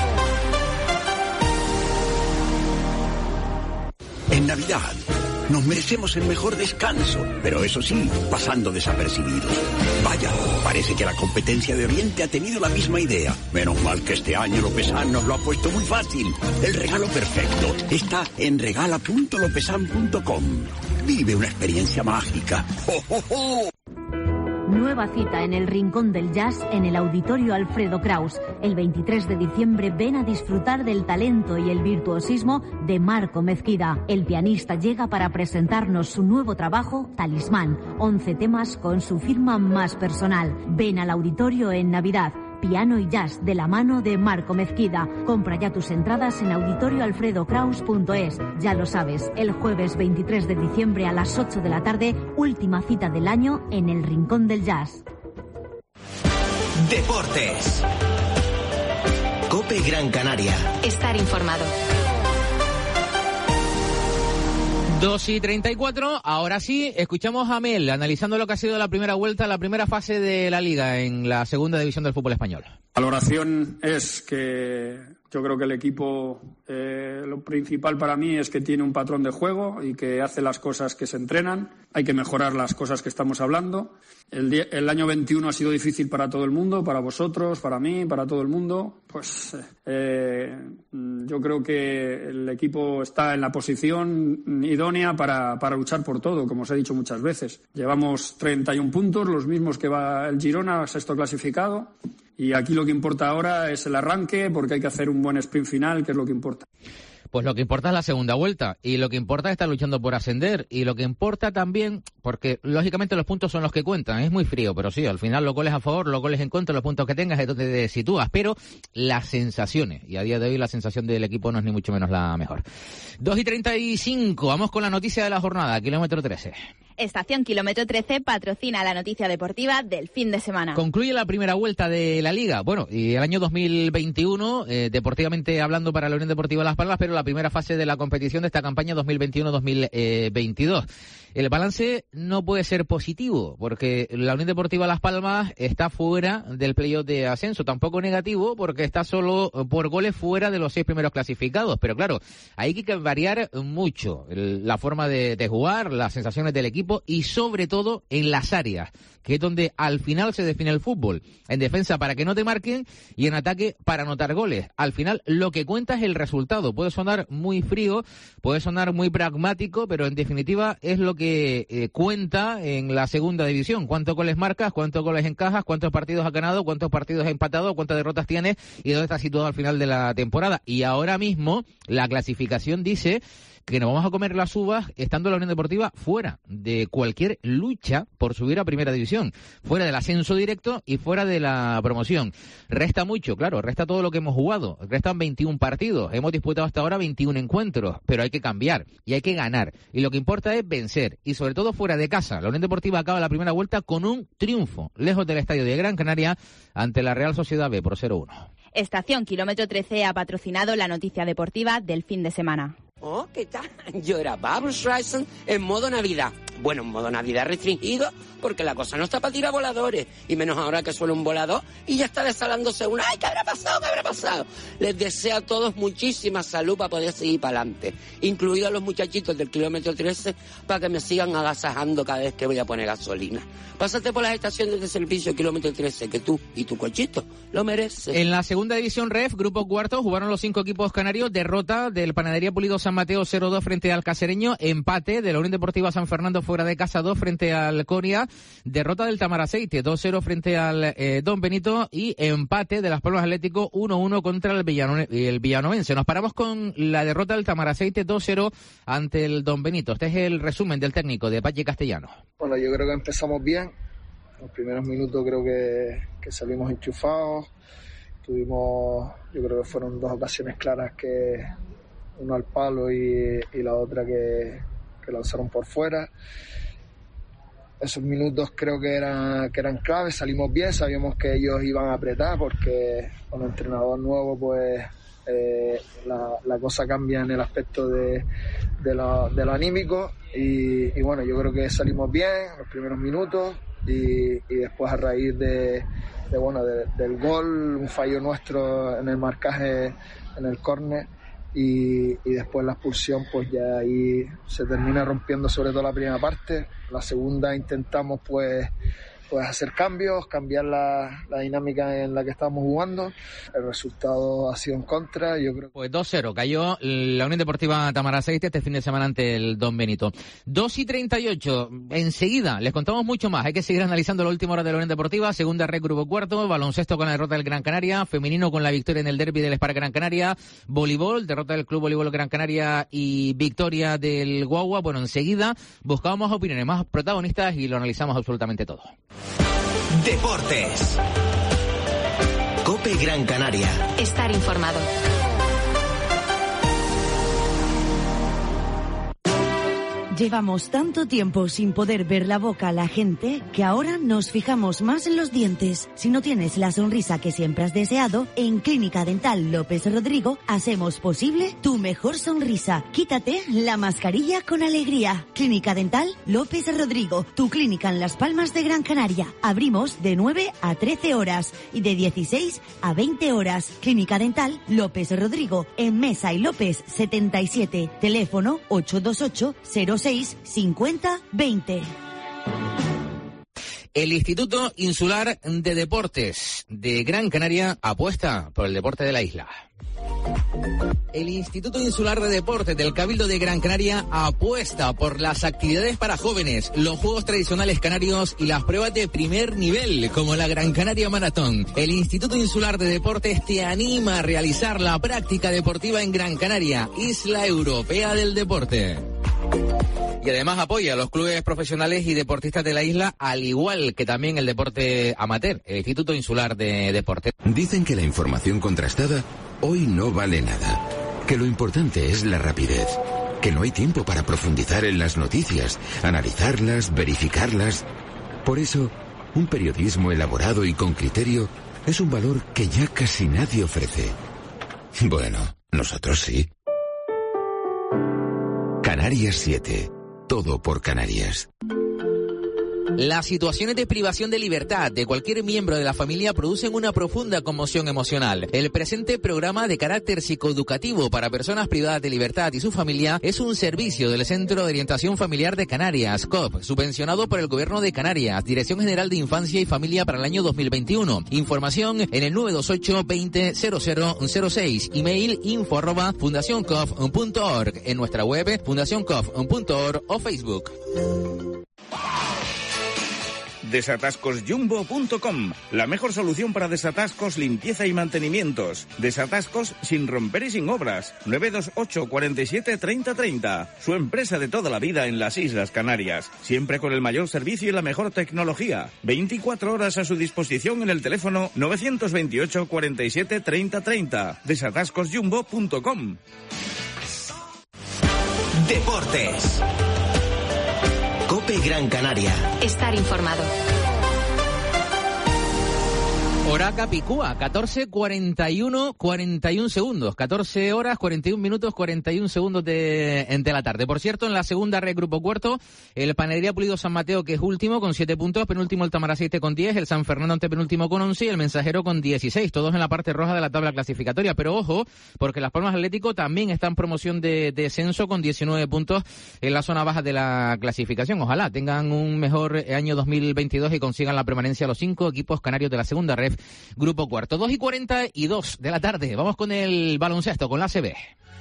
En Navidad nos merecemos el mejor descanso, pero eso sí, pasando desapercibidos. Vaya, parece que la competencia de Oriente ha tenido la misma idea. Menos mal que este año Lopesan nos lo ha puesto muy fácil. El regalo perfecto está en regala.lopesan.com. Vive una experiencia mágica. ¡Oh, oh, oh! Nueva cita en el Rincón del Jazz en el Auditorio Alfredo Kraus. El 23 de diciembre ven a disfrutar del talento y el virtuosismo de Marco Mezquida. El pianista llega para presentarnos su nuevo trabajo, Talismán. 11 temas con su firma más personal. Ven al auditorio en Navidad. Piano y jazz de la mano de Marco Mezquida. Compra ya tus entradas en auditorioalfredokraus.es. Ya lo sabes, el jueves 23 de diciembre a las 8 de la tarde, última cita del año en el Rincón del Jazz. Deportes. COPE Gran Canaria. Estar informado. 2:34, ahora sí, escuchamos a Mel analizando lo que ha sido la primera vuelta, la primera fase de la Liga en la segunda división del fútbol español. La valoración es que yo creo que el equipo, lo principal para mí es que tiene un patrón de juego y que hace las cosas que se entrenan. Hay que mejorar las cosas que estamos hablando. El año 21 ha sido difícil para todo el mundo, para vosotros, para mí, para todo el mundo. Pues yo creo que el equipo está en la posición idónea para luchar por todo, como os he dicho muchas veces. Llevamos 31 puntos, los mismos que va el Girona, sexto clasificado. Y aquí lo que importa ahora es el arranque, porque hay que hacer un buen sprint final, que es lo que importa. Pues lo que importa es la segunda vuelta, y lo que importa es estar luchando por ascender, y lo que importa también, porque lógicamente los puntos son los que cuentan, es muy frío, pero sí, al final los goles a favor, los goles en contra, los puntos que tengas es donde te sitúas, pero las sensaciones, y a día de hoy la sensación del equipo no es ni mucho menos la mejor. 2:35, vamos con la noticia de la jornada, kilómetro 13. Estación Kilómetro 13 patrocina la noticia deportiva del fin de semana. Concluye la primera vuelta de la Liga. Bueno, y el año 2021, deportivamente hablando para la Unión Deportiva Las Palmas, pero la primera fase de la competición de esta campaña 2021-2022. El balance no puede ser positivo, porque la Unión Deportiva Las Palmas está fuera del playoff de ascenso. Tampoco negativo, porque está solo por goles fuera de los 6 primeros clasificados. Pero claro, hay que variar mucho la forma de jugar, las sensaciones del equipo, equipo y sobre todo en las áreas, que es donde al final se define el fútbol. En defensa para que no te marquen y en ataque para anotar goles. Al final lo que cuenta es el resultado. Puede sonar muy frío, puede sonar muy pragmático, pero en definitiva es lo que cuenta en la segunda división. ¿Cuántos goles marcas? ¿Cuántos goles encajas? ¿Cuántos partidos has ganado? ¿Cuántos partidos has empatado? ¿Cuántas derrotas tienes? ¿Y dónde estás situado al final de la temporada? Y ahora mismo la clasificación dice que nos vamos a comer las uvas estando la Unión Deportiva fuera de cualquier lucha por subir a Primera División, fuera del ascenso directo y fuera de la promoción. Resta mucho, claro, resta todo lo que hemos jugado, restan 21 partidos, hemos disputado hasta ahora 21 encuentros, pero hay que cambiar y hay que ganar, y lo que importa es vencer, y sobre todo fuera de casa. La Unión Deportiva acaba la primera vuelta con un triunfo, lejos del estadio de Gran Canaria, ante la Real Sociedad B por 0-1. Estación Kilómetro 13 ha patrocinado la noticia deportiva del fin de semana. Oh, ¿qué tal? Yo era Barbra Streisand en modo Navidad. Bueno, en modo Navidad restringido, porque la cosa no está para tirar voladores, y menos ahora que suena un volador y ya está desalándose uno. ¡Ay, qué habrá pasado, qué habrá pasado! Les deseo a todos muchísima salud para poder seguir para adelante, incluidos a los muchachitos del kilómetro 13, para que me sigan agasajando cada vez que voy a poner gasolina. Pásate por las estaciones de servicio kilómetro 13, que tú y tu cochito lo mereces. En la segunda división REF, grupo cuarto, jugaron los 5 equipos canarios. Derrota del Panadería Pulido San Mateo 0-2 frente al Casereño. Empate de la Unión Deportiva San Fernando fuera de casa 2 frente al Coria. Derrota del Tamaraceite 2-0 frente al Don Benito. Y empate de Las Palmas Atlético 1-1 contra el Villanovense. Nos paramos con la derrota del Tamaraceite 2-0 ante el Don Benito. Este es el resumen del técnico de Pachi Castellano. Bueno, yo creo que empezamos bien. Los primeros minutos creo que salimos enchufados. Tuvimos, yo creo que fueron 2 ocasiones claras, que uno al palo y la otra que lanzaron por fuera. Esos minutos creo que eran claves, salimos bien, sabíamos que ellos iban a apretar porque con el entrenador nuevo pues la cosa cambia en el aspecto de lo anímico y bueno, yo creo que salimos bien los primeros minutos y después a raíz del gol, un fallo nuestro en el marcaje en el córner y después la expulsión, pues ya ahí se termina rompiendo sobre todo la primera parte. La segunda intentamos pues hacer cambios, cambiar la dinámica en la que estábamos jugando. El resultado ha sido en contra, yo creo. Pues 2-0 cayó la Unión Deportiva Tamaraceite este fin de semana ante el Don Benito. 2:38, enseguida les contamos mucho más. Hay que seguir analizando la última hora de la Unión Deportiva. Segunda red, grupo cuarto, baloncesto con la derrota del Gran Canaria, femenino con la victoria en el derbi del Spark Gran Canaria, voleibol, derrota del Club Voleibol Gran Canaria y victoria del Guagua. Bueno, enseguida buscamos más opiniones, más protagonistas y lo analizamos absolutamente todo. Deportes. COPE Gran Canaria. Estar informado. Llevamos tanto tiempo sin poder ver la boca a la gente que ahora nos fijamos más en los dientes. Si no tienes la sonrisa que siempre has deseado, en Clínica Dental López Rodrigo hacemos posible tu mejor sonrisa. Quítate la mascarilla con alegría. Clínica Dental López Rodrigo, tu clínica en Las Palmas de Gran Canaria. Abrimos de 9 a 13 horas y de 16 a 20 horas. Clínica Dental López Rodrigo, en Mesa y López 77. Teléfono 828 06 50 20. El Instituto Insular de Deportes de Gran Canaria apuesta por el deporte de la isla. El Instituto Insular de Deportes del Cabildo de Gran Canaria apuesta por las actividades para jóvenes, los juegos tradicionales canarios y las pruebas de primer nivel, como la Gran Canaria Maratón. El Instituto Insular de Deportes te anima a realizar la práctica deportiva en Gran Canaria, Isla Europea del Deporte. Y además apoya a los clubes profesionales y deportistas de la isla, al igual que también el deporte amateur, el Instituto Insular de Deportes. Dicen que la información contrastada hoy no vale nada, que lo importante es la rapidez, que no hay tiempo para profundizar en las noticias, analizarlas, verificarlas. Por eso, un periodismo elaborado y con criterio es un valor que ya casi nadie ofrece. Bueno, nosotros sí. Canarias 7. Todo por Canarias. Las situaciones de privación de libertad de cualquier miembro de la familia producen una profunda conmoción emocional. El presente programa de carácter psicoeducativo para personas privadas de libertad y su familia es un servicio del Centro de Orientación Familiar de Canarias, COF, subvencionado por el Gobierno de Canarias, Dirección General de Infancia y Familia para el año 2021. Información en el 928 20 0006, email info@fundacioncof.org, en nuestra web fundacioncof.org o Facebook. Desatascosjumbo.com, la mejor solución para desatascos, limpieza y mantenimientos. Desatascos sin romper y sin obras. 928 47 30 30. Su empresa de toda la vida en las Islas Canarias. Siempre con el mayor servicio y la mejor tecnología. 24 horas a su disposición en el teléfono 928 47 30 30. Desatascosjumbo.com. Deportes. COPE Gran Canaria. Estar informado. Hora Capicúa, 14:41 segundos. 14 horas, 41 minutos, 41 segundos de la tarde. Por cierto, en la segunda red Grupo Cuarto, el Panadería Pulido San Mateo, que es último, con 7 puntos. Penúltimo el Tamaraceite con 10. El San Fernando antepenúltimo con 11. Y el Mensajero con 16. Todos en la parte roja de la tabla clasificatoria. Pero ojo, porque Las Palmas Atlético también está en promoción de descenso con 19 puntos en la zona baja de la clasificación. Ojalá tengan un mejor año 2022 y consigan la permanencia a los 5 equipos canarios de la segunda red Grupo Cuarto. 2:42 de la tarde. Vamos con el baloncesto, con la ACB.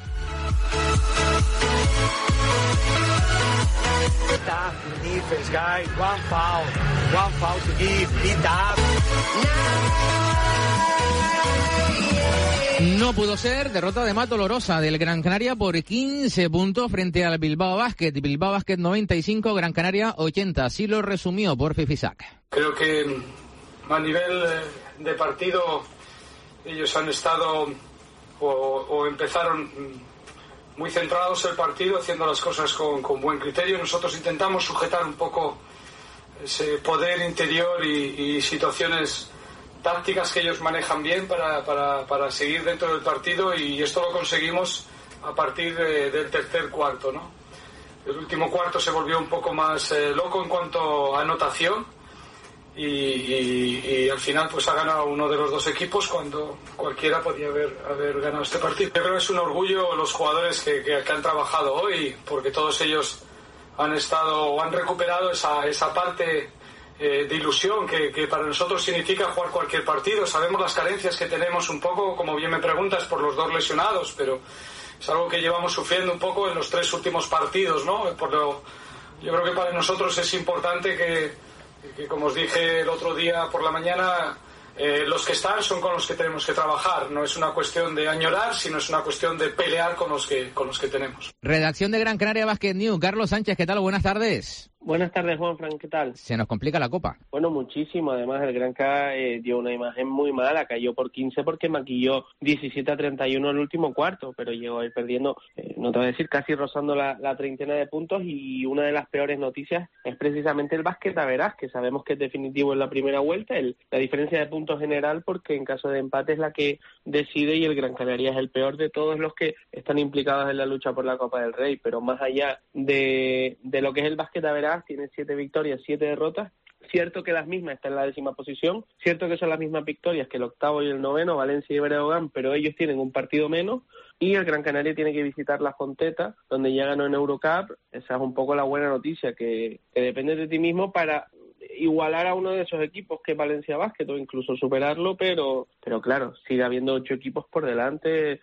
No pudo ser, derrota de más dolorosa del Gran Canaria por 15 puntos frente al Bilbao Basket. Bilbao Basket 95, Gran Canaria 80. Así lo resumió por Fifisac. Creo que a nivel de partido ellos han estado o empezaron muy centrados el partido, haciendo las cosas con buen criterio. Nosotros intentamos sujetar un poco ese poder interior y situaciones tácticas que ellos manejan bien para seguir dentro del partido, y esto lo conseguimos a partir del tercer cuarto, ¿no? El último cuarto se volvió un poco más loco en cuanto a anotación y al final pues ha ganado uno de los dos equipos cuando cualquiera podía haber ganado este partido. Yo creo que es un orgullo los jugadores que han trabajado hoy, porque todos ellos han recuperado esa parte de ilusión que para nosotros significa jugar cualquier partido. Sabemos las carencias que tenemos un poco, como bien me preguntas, por los dos lesionados, pero es algo que llevamos sufriendo un poco en los 3 últimos partidos, ¿no? Yo creo que para nosotros es importante que, como os dije el otro día por la mañana, los que están son con los que tenemos que trabajar. No es una cuestión de añorar, sino es una cuestión de pelear con los que tenemos. Redacción de Gran Canaria Basket News. Carlos Sánchez, ¿qué tal? Buenas tardes. Buenas tardes, Juanfran, ¿qué tal? Se nos complica la Copa. Bueno, muchísimo. Además, el Granca dio una imagen muy mala. Cayó por 15 porque maquilló 17-31 el último cuarto, pero llegó a ir perdiendo, no te voy a decir, casi rozando la treintena de puntos. Y una de las peores noticias es precisamente el básquet a verás, que sabemos que es definitivo en la primera vuelta. La diferencia de puntos general, porque en caso de empate es la que decide, y el Gran Canaria es el peor de todos los que están implicados en la lucha por la Copa del Rey. Pero más allá de lo que es el básquet a verás, tiene 7 victorias, 7 derrotas. Cierto que las mismas están en la 10ª posición, cierto que son las mismas victorias que el 8º y el 9º, Valencia y Breogán, pero ellos tienen un partido menos, y el Gran Canaria tiene que visitar la Fonteta, donde ya ganó en Eurocup. Esa es un poco la buena noticia, que depende de ti mismo para igualar a uno de esos equipos que es Valencia Basket, o incluso superarlo, pero claro, sigue habiendo 8 equipos por delante.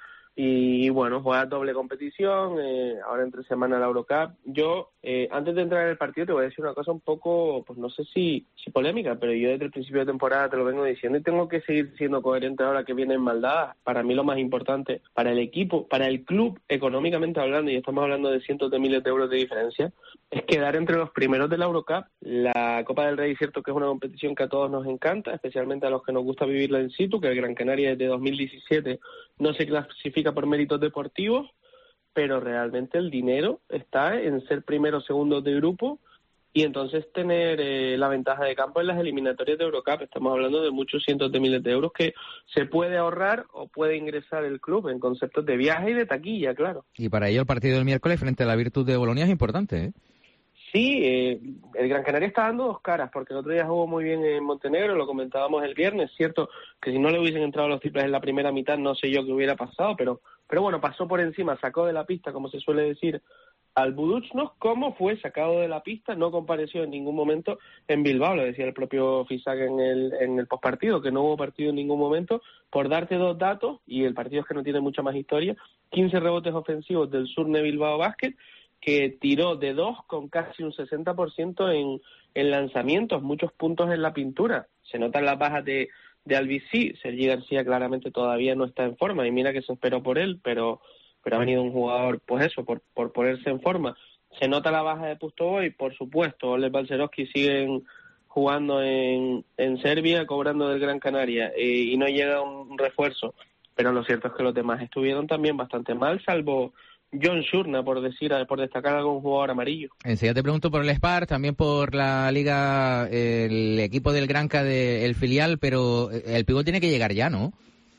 Y bueno, juega doble competición, ahora entre semana la Eurocup. Yo, antes de entrar en el partido, te voy a decir una cosa un poco, pues no sé si polémica, pero yo desde el principio de temporada te lo vengo diciendo y tengo que seguir siendo coherente ahora que vienen maldadas. Para mí lo más importante, para el equipo, para el club, económicamente hablando, y estamos hablando de cientos de miles de euros de diferencia, es quedar entre los primeros de la Eurocup. La Copa del Rey, cierto que es una competición que a todos nos encanta, especialmente a los que nos gusta vivirla in situ, que el Gran Canaria desde 2017 no se clasifica por méritos deportivos, pero realmente el dinero está en ser primero o segundo de grupo y entonces tener la ventaja de campo en las eliminatorias de Eurocup. Estamos hablando de muchos cientos de miles de euros que se puede ahorrar o puede ingresar el club en conceptos de viaje y de taquilla, claro. Y para ello el partido del miércoles frente a la Virtus de Bolonia es importante, ¿eh? Sí, el Gran Canaria está dando dos caras, porque el otro día jugó muy bien en Montenegro, lo comentábamos el viernes, cierto que si no le hubiesen entrado los triples en la primera mitad no sé yo qué hubiera pasado, pero bueno, pasó por encima, sacó de la pista, como se suele decir, al Budućnost. Como fue sacado de la pista, no compareció en ningún momento en Bilbao, lo decía el propio Fisac en el postpartido, que no hubo partido en ningún momento. Por darte dos datos, y el partido es que no tiene mucha más historia, 15 rebotes ofensivos del Surne Bilbao Basket, que tiró de 2 con casi un 60% en lanzamientos, muchos puntos en la pintura. Se notan las bajas de Albicí. Sergi García claramente todavía no está en forma, y mira que se esperó por él, pero ha venido un jugador, pues eso, por ponerse en forma. Se nota la baja de Pustovoy, por supuesto. Oleg Balcerowski siguen jugando en Serbia, cobrando del Gran Canaria, y no llega un refuerzo. Pero lo cierto es que los demás estuvieron también bastante mal, salvo John Shurna, por destacar algún jugador amarillo. Enseguida te pregunto por el Spar, también por la Liga, el equipo del Granca del filial, pero el pívot tiene que llegar ya, ¿no?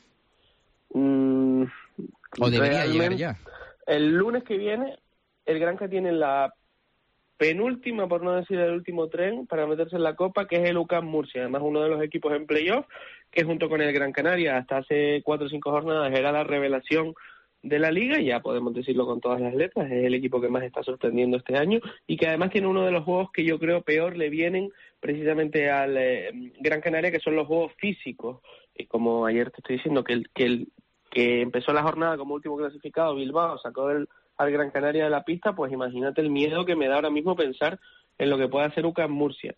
¿O debería llegar ya? El lunes que viene, el Granca tiene la penúltima, por no decir el último tren, para meterse en la Copa, que es el UCAM Murcia. Además, uno de los equipos en playoff, que junto con el Gran Canaria, hasta hace 4 o 5 jornadas, era la revelación de la Liga, ya podemos decirlo con todas las letras, es el equipo que más está sorprendiendo este año, y que además tiene uno de los juegos que yo creo peor le vienen precisamente al Gran Canaria, que son los juegos físicos. Como ayer te estoy diciendo, que empezó la jornada como último clasificado, Bilbao sacó al Gran Canaria de la pista, pues imagínate el miedo que me da ahora mismo pensar en lo que puede hacer UCAM Murcia.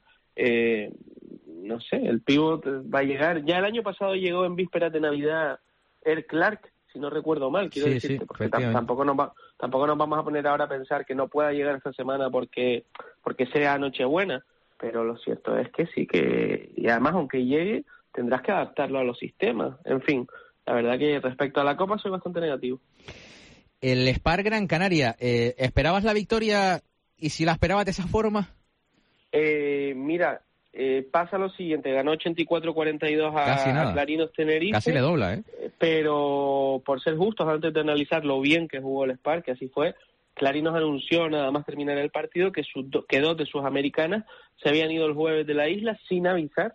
No sé, el pívot va a llegar. Ya el año pasado llegó en vísperas de Navidad Earl Clark, si no recuerdo mal, quiero decirte, porque tampoco nos vamos a poner ahora a pensar que no pueda llegar esta semana porque sea Nochebuena, pero lo cierto es que sí, y además aunque llegue tendrás que adaptarlo a los sistemas. En fin, la verdad que respecto a la Copa soy bastante negativo. El Spar Gran Canaria, ¿esperabas la victoria y si la esperabas de esa forma? Mira, pasa lo siguiente, ganó 84-42 a Clarinos Tenerife. Casi le dobla, Pero por ser justos, antes de analizar lo bien que jugó el Spar, que así fue, Clarinos anunció nada más terminar el partido que dos de sus americanas se habían ido el jueves de la isla sin avisar,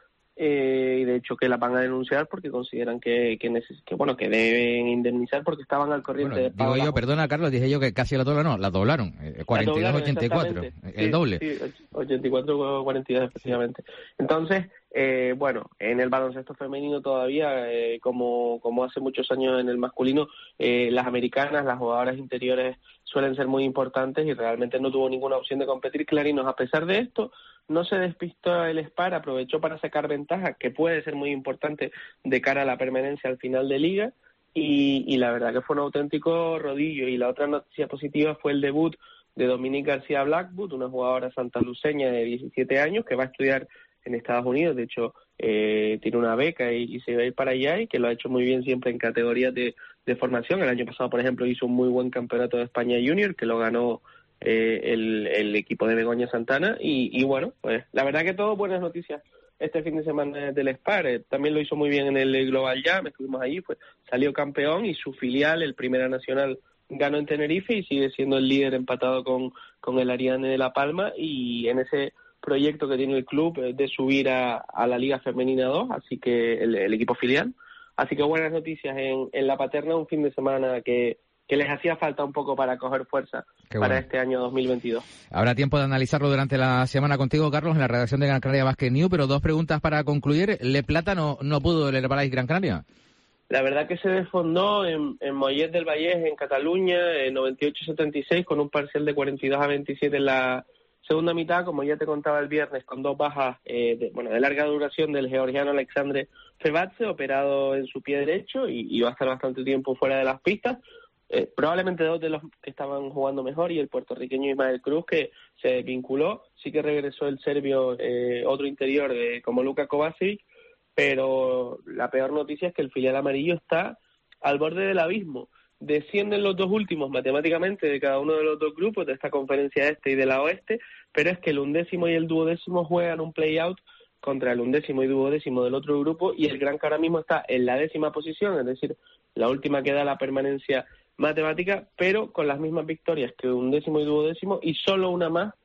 y de hecho que la van a denunciar porque consideran que deben indemnizar porque estaban al corriente de pago. Digo yo, perdona Carlos, dije yo que casi la doblaron, 42-84, el doble. Sí, 84-42 efectivamente. Entonces, en el baloncesto femenino todavía, como hace muchos años en el masculino, las americanas, las jugadoras interiores suelen ser muy importantes y realmente no tuvo ninguna opción de competir. Clarinos, a pesar de esto, no se despistó el Spar, aprovechó para sacar ventaja, que puede ser muy importante de cara a la permanencia al final de liga, y la verdad que fue un auténtico rodillo. Y la otra noticia positiva fue el debut de Dominique García Blackwood, una jugadora santaluceña de 17 años que va a estudiar en Estados Unidos. De hecho, tiene una beca y se va a ir para allá, y que lo ha hecho muy bien siempre en categorías de formación. El año pasado, por ejemplo, hizo un muy buen campeonato de España Junior, que lo ganó el equipo de Begoña Santana, y bueno, pues la verdad que todo buenas noticias este fin de semana del Spar. También lo hizo muy bien en el Global Jam, estuvimos allí, pues salió campeón, y su filial, el Primera Nacional, ganó en Tenerife y sigue siendo el líder empatado con el Ariane de La Palma, y en ese proyecto que tiene el club de subir a la Liga Femenina 2, así que el equipo filial. Así que buenas noticias en La Paterna, un fin de semana que les hacía falta un poco para coger fuerza para este año 2022. Habrá tiempo de analizarlo durante la semana contigo, Carlos, en la redacción de Gran Canaria Basket News, pero dos preguntas para concluir. ¿Le Plata no pudo el Herbalife Gran Canaria? La verdad que se desfondó en Mollet del Vallès, en Cataluña, en 98-76, con un parcial de 42-27 en la segunda mitad, como ya te contaba el viernes, con dos bajas de larga duración del georgiano Alexandre Febatse, operado en su pie derecho, y va a estar bastante tiempo fuera de las pistas. Probablemente dos de los que estaban jugando mejor, y el puertorriqueño Ismael Cruz, que se vinculó. Sí que regresó el serbio, otro interior como Luka Kovacevic, pero la peor noticia es que el filial amarillo está al borde del abismo. Descienden los dos últimos matemáticamente de cada uno de los dos grupos de esta conferencia este y de la oeste, pero es que el 11º y el 12º juegan un play-out contra el 11º y 12º del otro grupo, y el Granca ahora mismo está en la 10ª posición, es decir, la última que da la permanencia matemática, pero con las mismas victorias que 11º y 12º, y solo una más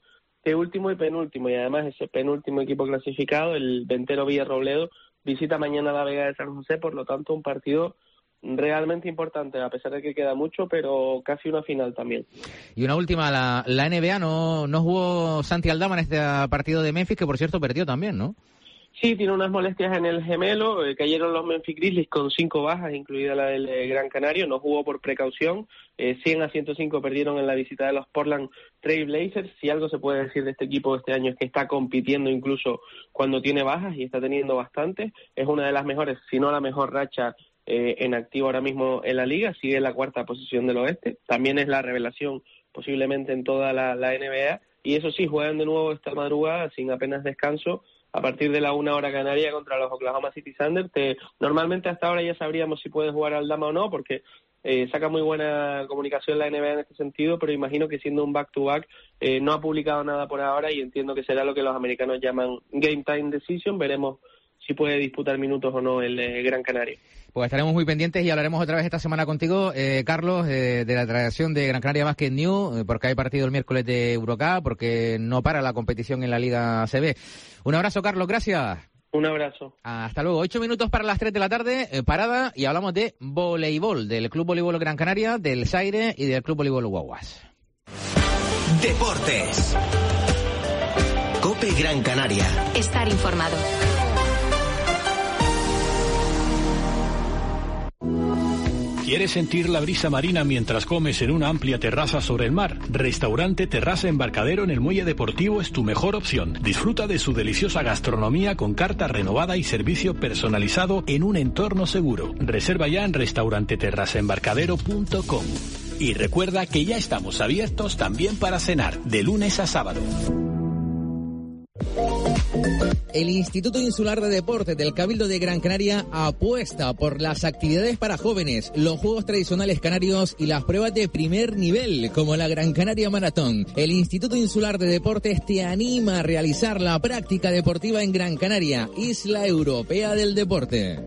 último y penúltimo, y además ese penúltimo equipo clasificado, el Ventero Villarrobledo, visita mañana la Vega de San José, por lo tanto un partido realmente importante, a pesar de que queda mucho, pero casi una final también. Y una última, la NBA no jugó Santi Aldama en este partido de Memphis, que por cierto perdió también, ¿no? Sí, tiene unas molestias en el gemelo, cayeron los Memphis Grizzlies con 5 bajas, incluida la del Gran Canario, no jugó por precaución, 100-105 perdieron en la visita de los Portland Trail Blazers. Si algo se puede decir de este equipo este año es que está compitiendo incluso cuando tiene bajas, y está teniendo bastantes, es una de las mejores, si no la mejor racha en activo ahora mismo en la liga, sigue en la 4ª posición del oeste, también es la revelación posiblemente en toda la NBA, y eso sí, juegan de nuevo esta madrugada sin apenas descanso, a partir de la 1 hora canaria contra los Oklahoma City Thunder. Normalmente hasta ahora ya sabríamos si puede jugar Aldama o no, porque saca muy buena comunicación la NBA en este sentido, pero imagino que siendo un back-to-back no ha publicado nada por ahora, y entiendo que será lo que los americanos llaman game time decision. Veremos si puede disputar minutos o no el Gran Canario. Pues estaremos muy pendientes y hablaremos otra vez esta semana contigo, Carlos, de la tradición de Gran Canaria Basket News, porque hay partido el miércoles de Eurocup, porque no para la competición en la Liga ACB. Un abrazo, Carlos, gracias. Un abrazo. Hasta luego. 8 minutos para las 3 de la tarde, parada, y hablamos de voleibol, del Club Voleibol Gran Canaria, del Zaire y del Club Voleibol Guaguas. Deportes. COPE Gran Canaria. Estar informado. ¿Quieres sentir la brisa marina mientras comes en una amplia terraza sobre el mar? Restaurante Terraza Embarcadero en el Muelle Deportivo es tu mejor opción. Disfruta de su deliciosa gastronomía con carta renovada y servicio personalizado en un entorno seguro. Reserva ya en restauranteterrazaembarcadero.com. Y recuerda que ya estamos abiertos también para cenar, de lunes a sábado. El Instituto Insular de Deportes del Cabildo de Gran Canaria apuesta por las actividades para jóvenes, los juegos tradicionales canarios y las pruebas de primer nivel, como la Gran Canaria Maratón. El Instituto Insular de Deportes te anima a realizar la práctica deportiva en Gran Canaria, Isla Europea del Deporte.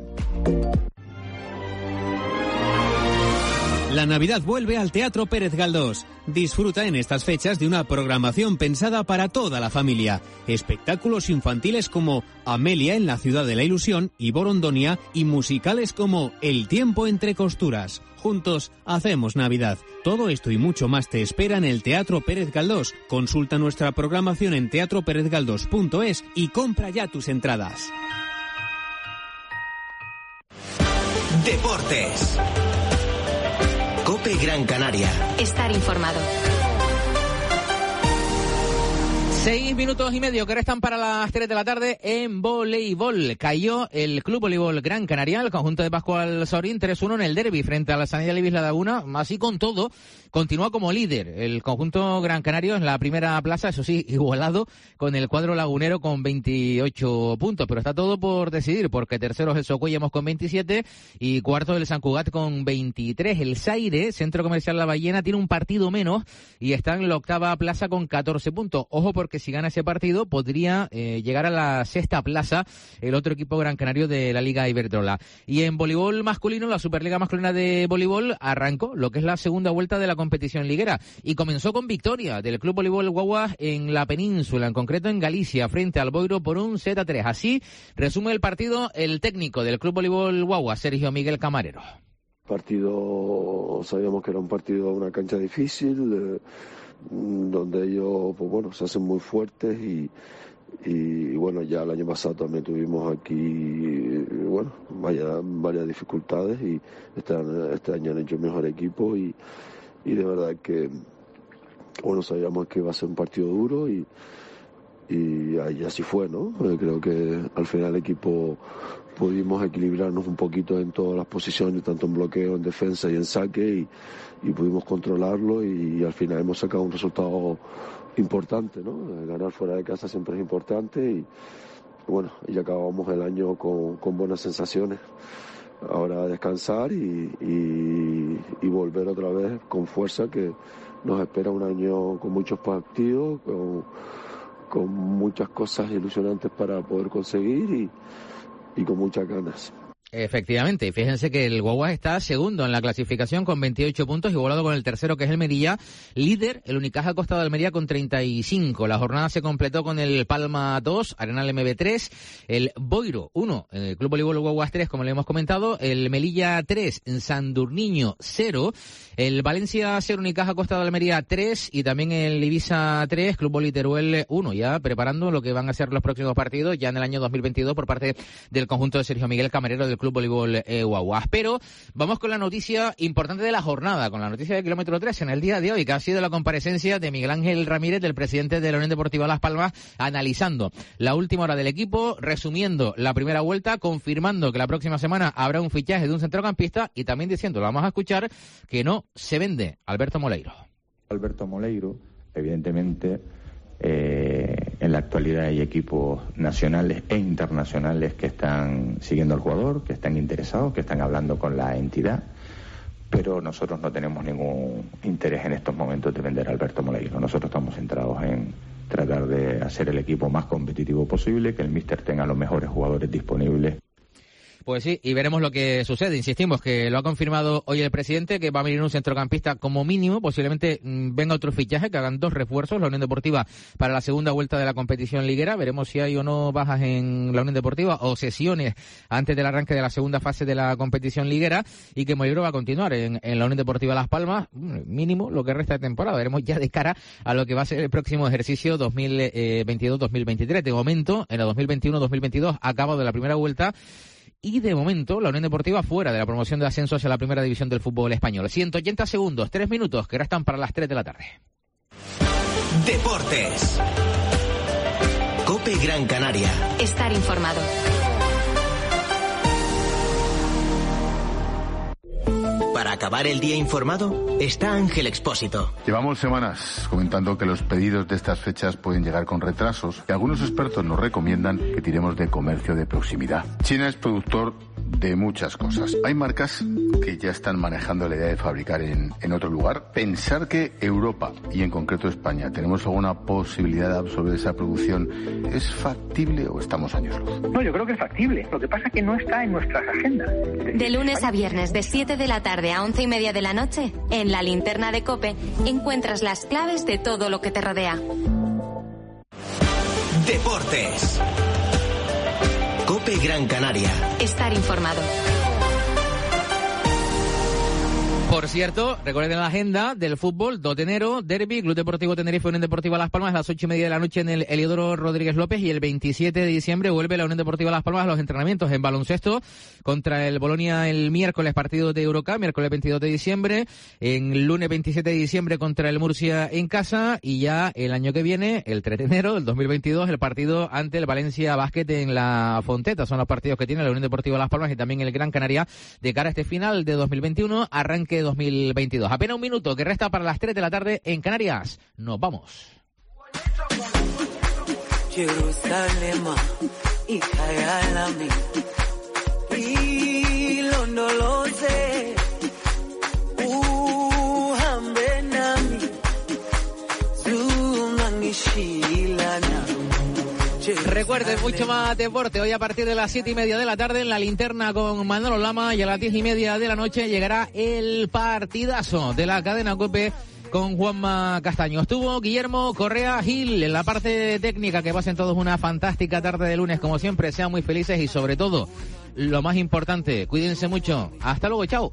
La Navidad vuelve al Teatro Pérez Galdós. Disfruta en estas fechas de una programación pensada para toda la familia. Espectáculos infantiles como Amelia en la Ciudad de la Ilusión y Borondonia, y musicales como El tiempo entre costuras. Juntos hacemos Navidad. Todo esto y mucho más te espera en el Teatro Pérez Galdós. Consulta nuestra programación en teatroperezgaldós.es y compra ya tus entradas. Deportes. COPE Gran Canaria. Estar informado. 6 minutos y medio que restan para las 3 de la tarde en voleibol. Cayó el Club Voleibol Gran Canaria, el conjunto de Pascual Sorín, 3-1 en el derbi frente a la Sanidad de Isla Laguna. Así con todo, continúa como líder el conjunto Gran Canario en la primera plaza, eso sí, igualado con el cuadro lagunero con 28 puntos. Pero está todo por decidir, porque tercero es el Socuellamos con 27 y cuarto el San Cugat con 23. El Zaire, Centro Comercial La Ballena, tiene un partido menos y está en la octava plaza con 14 puntos. Ojo, porque si gana ese partido podría llegar a la sexta plaza el otro equipo gran canario de la Liga Iberdrola. Y en voleibol masculino, la Superliga Masculina de Voleibol arrancó lo que es la segunda vuelta de la competición liguera y comenzó con victoria del Club Voleibol Guaguas en la península, en concreto en Galicia, frente al Boiro por un 7-3. Así resume el partido el técnico del Club Voleibol Guaguas, Sergio Miguel Camarero. Partido, sabíamos que era un partido, una cancha difícil, donde ellos, pues bueno, se hacen muy fuertes y bueno, ya el año pasado también tuvimos aquí, bueno, varias dificultades y este año han hecho el mejor equipo y de verdad que, bueno, sabíamos que iba a ser un partido duro y así fue, ¿no? Creo que al final el equipo pudimos equilibrarnos un poquito en todas las posiciones, tanto en bloqueo, en defensa y en saque, y pudimos controlarlo y al final hemos sacado un resultado importante, ¿no? Ganar fuera de casa siempre es importante y bueno, ya acabamos el año con buenas sensaciones. Ahora descansar y volver otra vez con fuerza, que nos espera un año con muchos partidos, con muchas cosas ilusionantes para poder conseguir y con muchas ganas. Efectivamente, fíjense que el Guaguas está segundo en la clasificación con 28 puntos, igualado con el tercero que es el Melilla, líder el Unicaja Costa de Almería con 35. La jornada se completó con el Palma 2, Arenal MB 3, el Boiro 1, el Club Voleibol Guaguas 3, como le hemos comentado, el Melilla 3, Sandurniño 0, el Valencia 0, Unicaja Costa de Almería 3 y también el Ibiza 3, Club Voleibol Teruel 1, ya preparando lo que van a ser los próximos partidos ya en el año 2022 por parte del conjunto de Sergio Miguel Camarero del Club Voleibol Guaguas. Pero vamos con la noticia importante de la jornada, con la noticia de Kilómetro 3 en el día de hoy, que ha sido la comparecencia de Miguel Ángel Ramírez, del presidente de la Unión Deportiva Las Palmas, analizando la última hora del equipo, resumiendo la primera vuelta, confirmando que la próxima semana habrá un fichaje de un centrocampista y también diciendo, lo vamos a escuchar, que no se vende Alberto Moleiro. Alberto Moleiro, evidentemente, en la actualidad hay equipos nacionales e internacionales que están siguiendo al jugador, que están interesados, que están hablando con la entidad, pero nosotros no tenemos ningún interés en estos momentos de vender a Alberto Moleiro. Nosotros estamos centrados en tratar de hacer el equipo más competitivo posible, que el míster tenga los mejores jugadores disponibles. Pues sí, y veremos lo que sucede. Insistimos que lo ha confirmado hoy el presidente, que va a venir un centrocampista como mínimo, posiblemente venga otro fichaje, que hagan 2 refuerzos, la Unión Deportiva para la segunda vuelta de la competición liguera. Veremos si hay o no bajas en la Unión Deportiva o sesiones antes del arranque de la segunda fase de la competición liguera, y que Moleiro va a continuar en la Unión Deportiva Las Palmas, mínimo lo que resta de temporada. Veremos ya de cara a lo que va a ser el próximo ejercicio 2022-2023. De momento, en el 2021-2022 ha acabado la primera vuelta, y de momento la Unión Deportiva fuera de la promoción de ascenso hacia la primera división del fútbol español. 180 segundos, 3 minutos que restan para las 3 de la tarde. Deportes. COPE Gran Canaria. Estar informado. Para acabar el día informado, está Ángel Expósito. Llevamos semanas comentando que los pedidos de estas fechas pueden llegar con retrasos, y algunos expertos nos recomiendan que tiremos de comercio de proximidad. China es productor de muchas cosas. Hay marcas que ya están manejando la idea de fabricar en otro lugar. Pensar que Europa, y en concreto España, tenemos alguna posibilidad de absorber esa producción, ¿es factible o estamos años luz? No, yo creo que es factible. Lo que pasa es que no está en nuestras agendas. De lunes a viernes, de 7 de la tarde a 11:30 de la noche, en la linterna de COPE, encuentras las claves de todo lo que te rodea. Deportes. COPE Gran Canaria. Estar informado. Por cierto, recuerden la agenda del fútbol: 2 de enero, Derbi, Club Deportivo Tenerife, Unión Deportiva Las Palmas, a las 8:30 de la noche en el Heliodoro Rodríguez López, y el 27 de diciembre vuelve la Unión Deportiva Las Palmas a los entrenamientos en baloncesto contra el Bolonia el miércoles, partido de Eurocup, miércoles 22 de diciembre, en lunes 27 de diciembre contra el Murcia en casa, y ya el año que viene, el 3 de enero del 2022, el partido ante el Valencia Basket en la Fonteta. Son los partidos que tiene la Unión Deportiva Las Palmas y también el Gran Canaria de cara a este final de 2021, arranque 2022. Apenas un minuto que resta para las 3 de la tarde en Canarias. Nos vamos. Jerusalem, Recuerden, mucho más deporte hoy a partir de las 7:30 de la tarde en la linterna con Manolo Lama, y a las 10:30 de la noche llegará el partidazo de la cadena COPE con Juanma Castaño. Estuvo Guillermo Correa Gil en la parte técnica. Que pasen todos una fantástica tarde de lunes, como siempre, sean muy felices y sobre todo, lo más importante, cuídense mucho. Hasta luego, chao.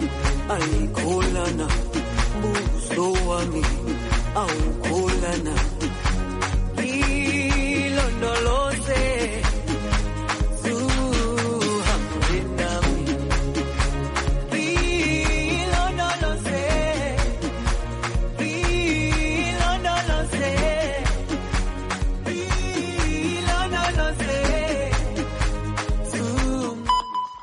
Ay, colana, busto a mí, au colana.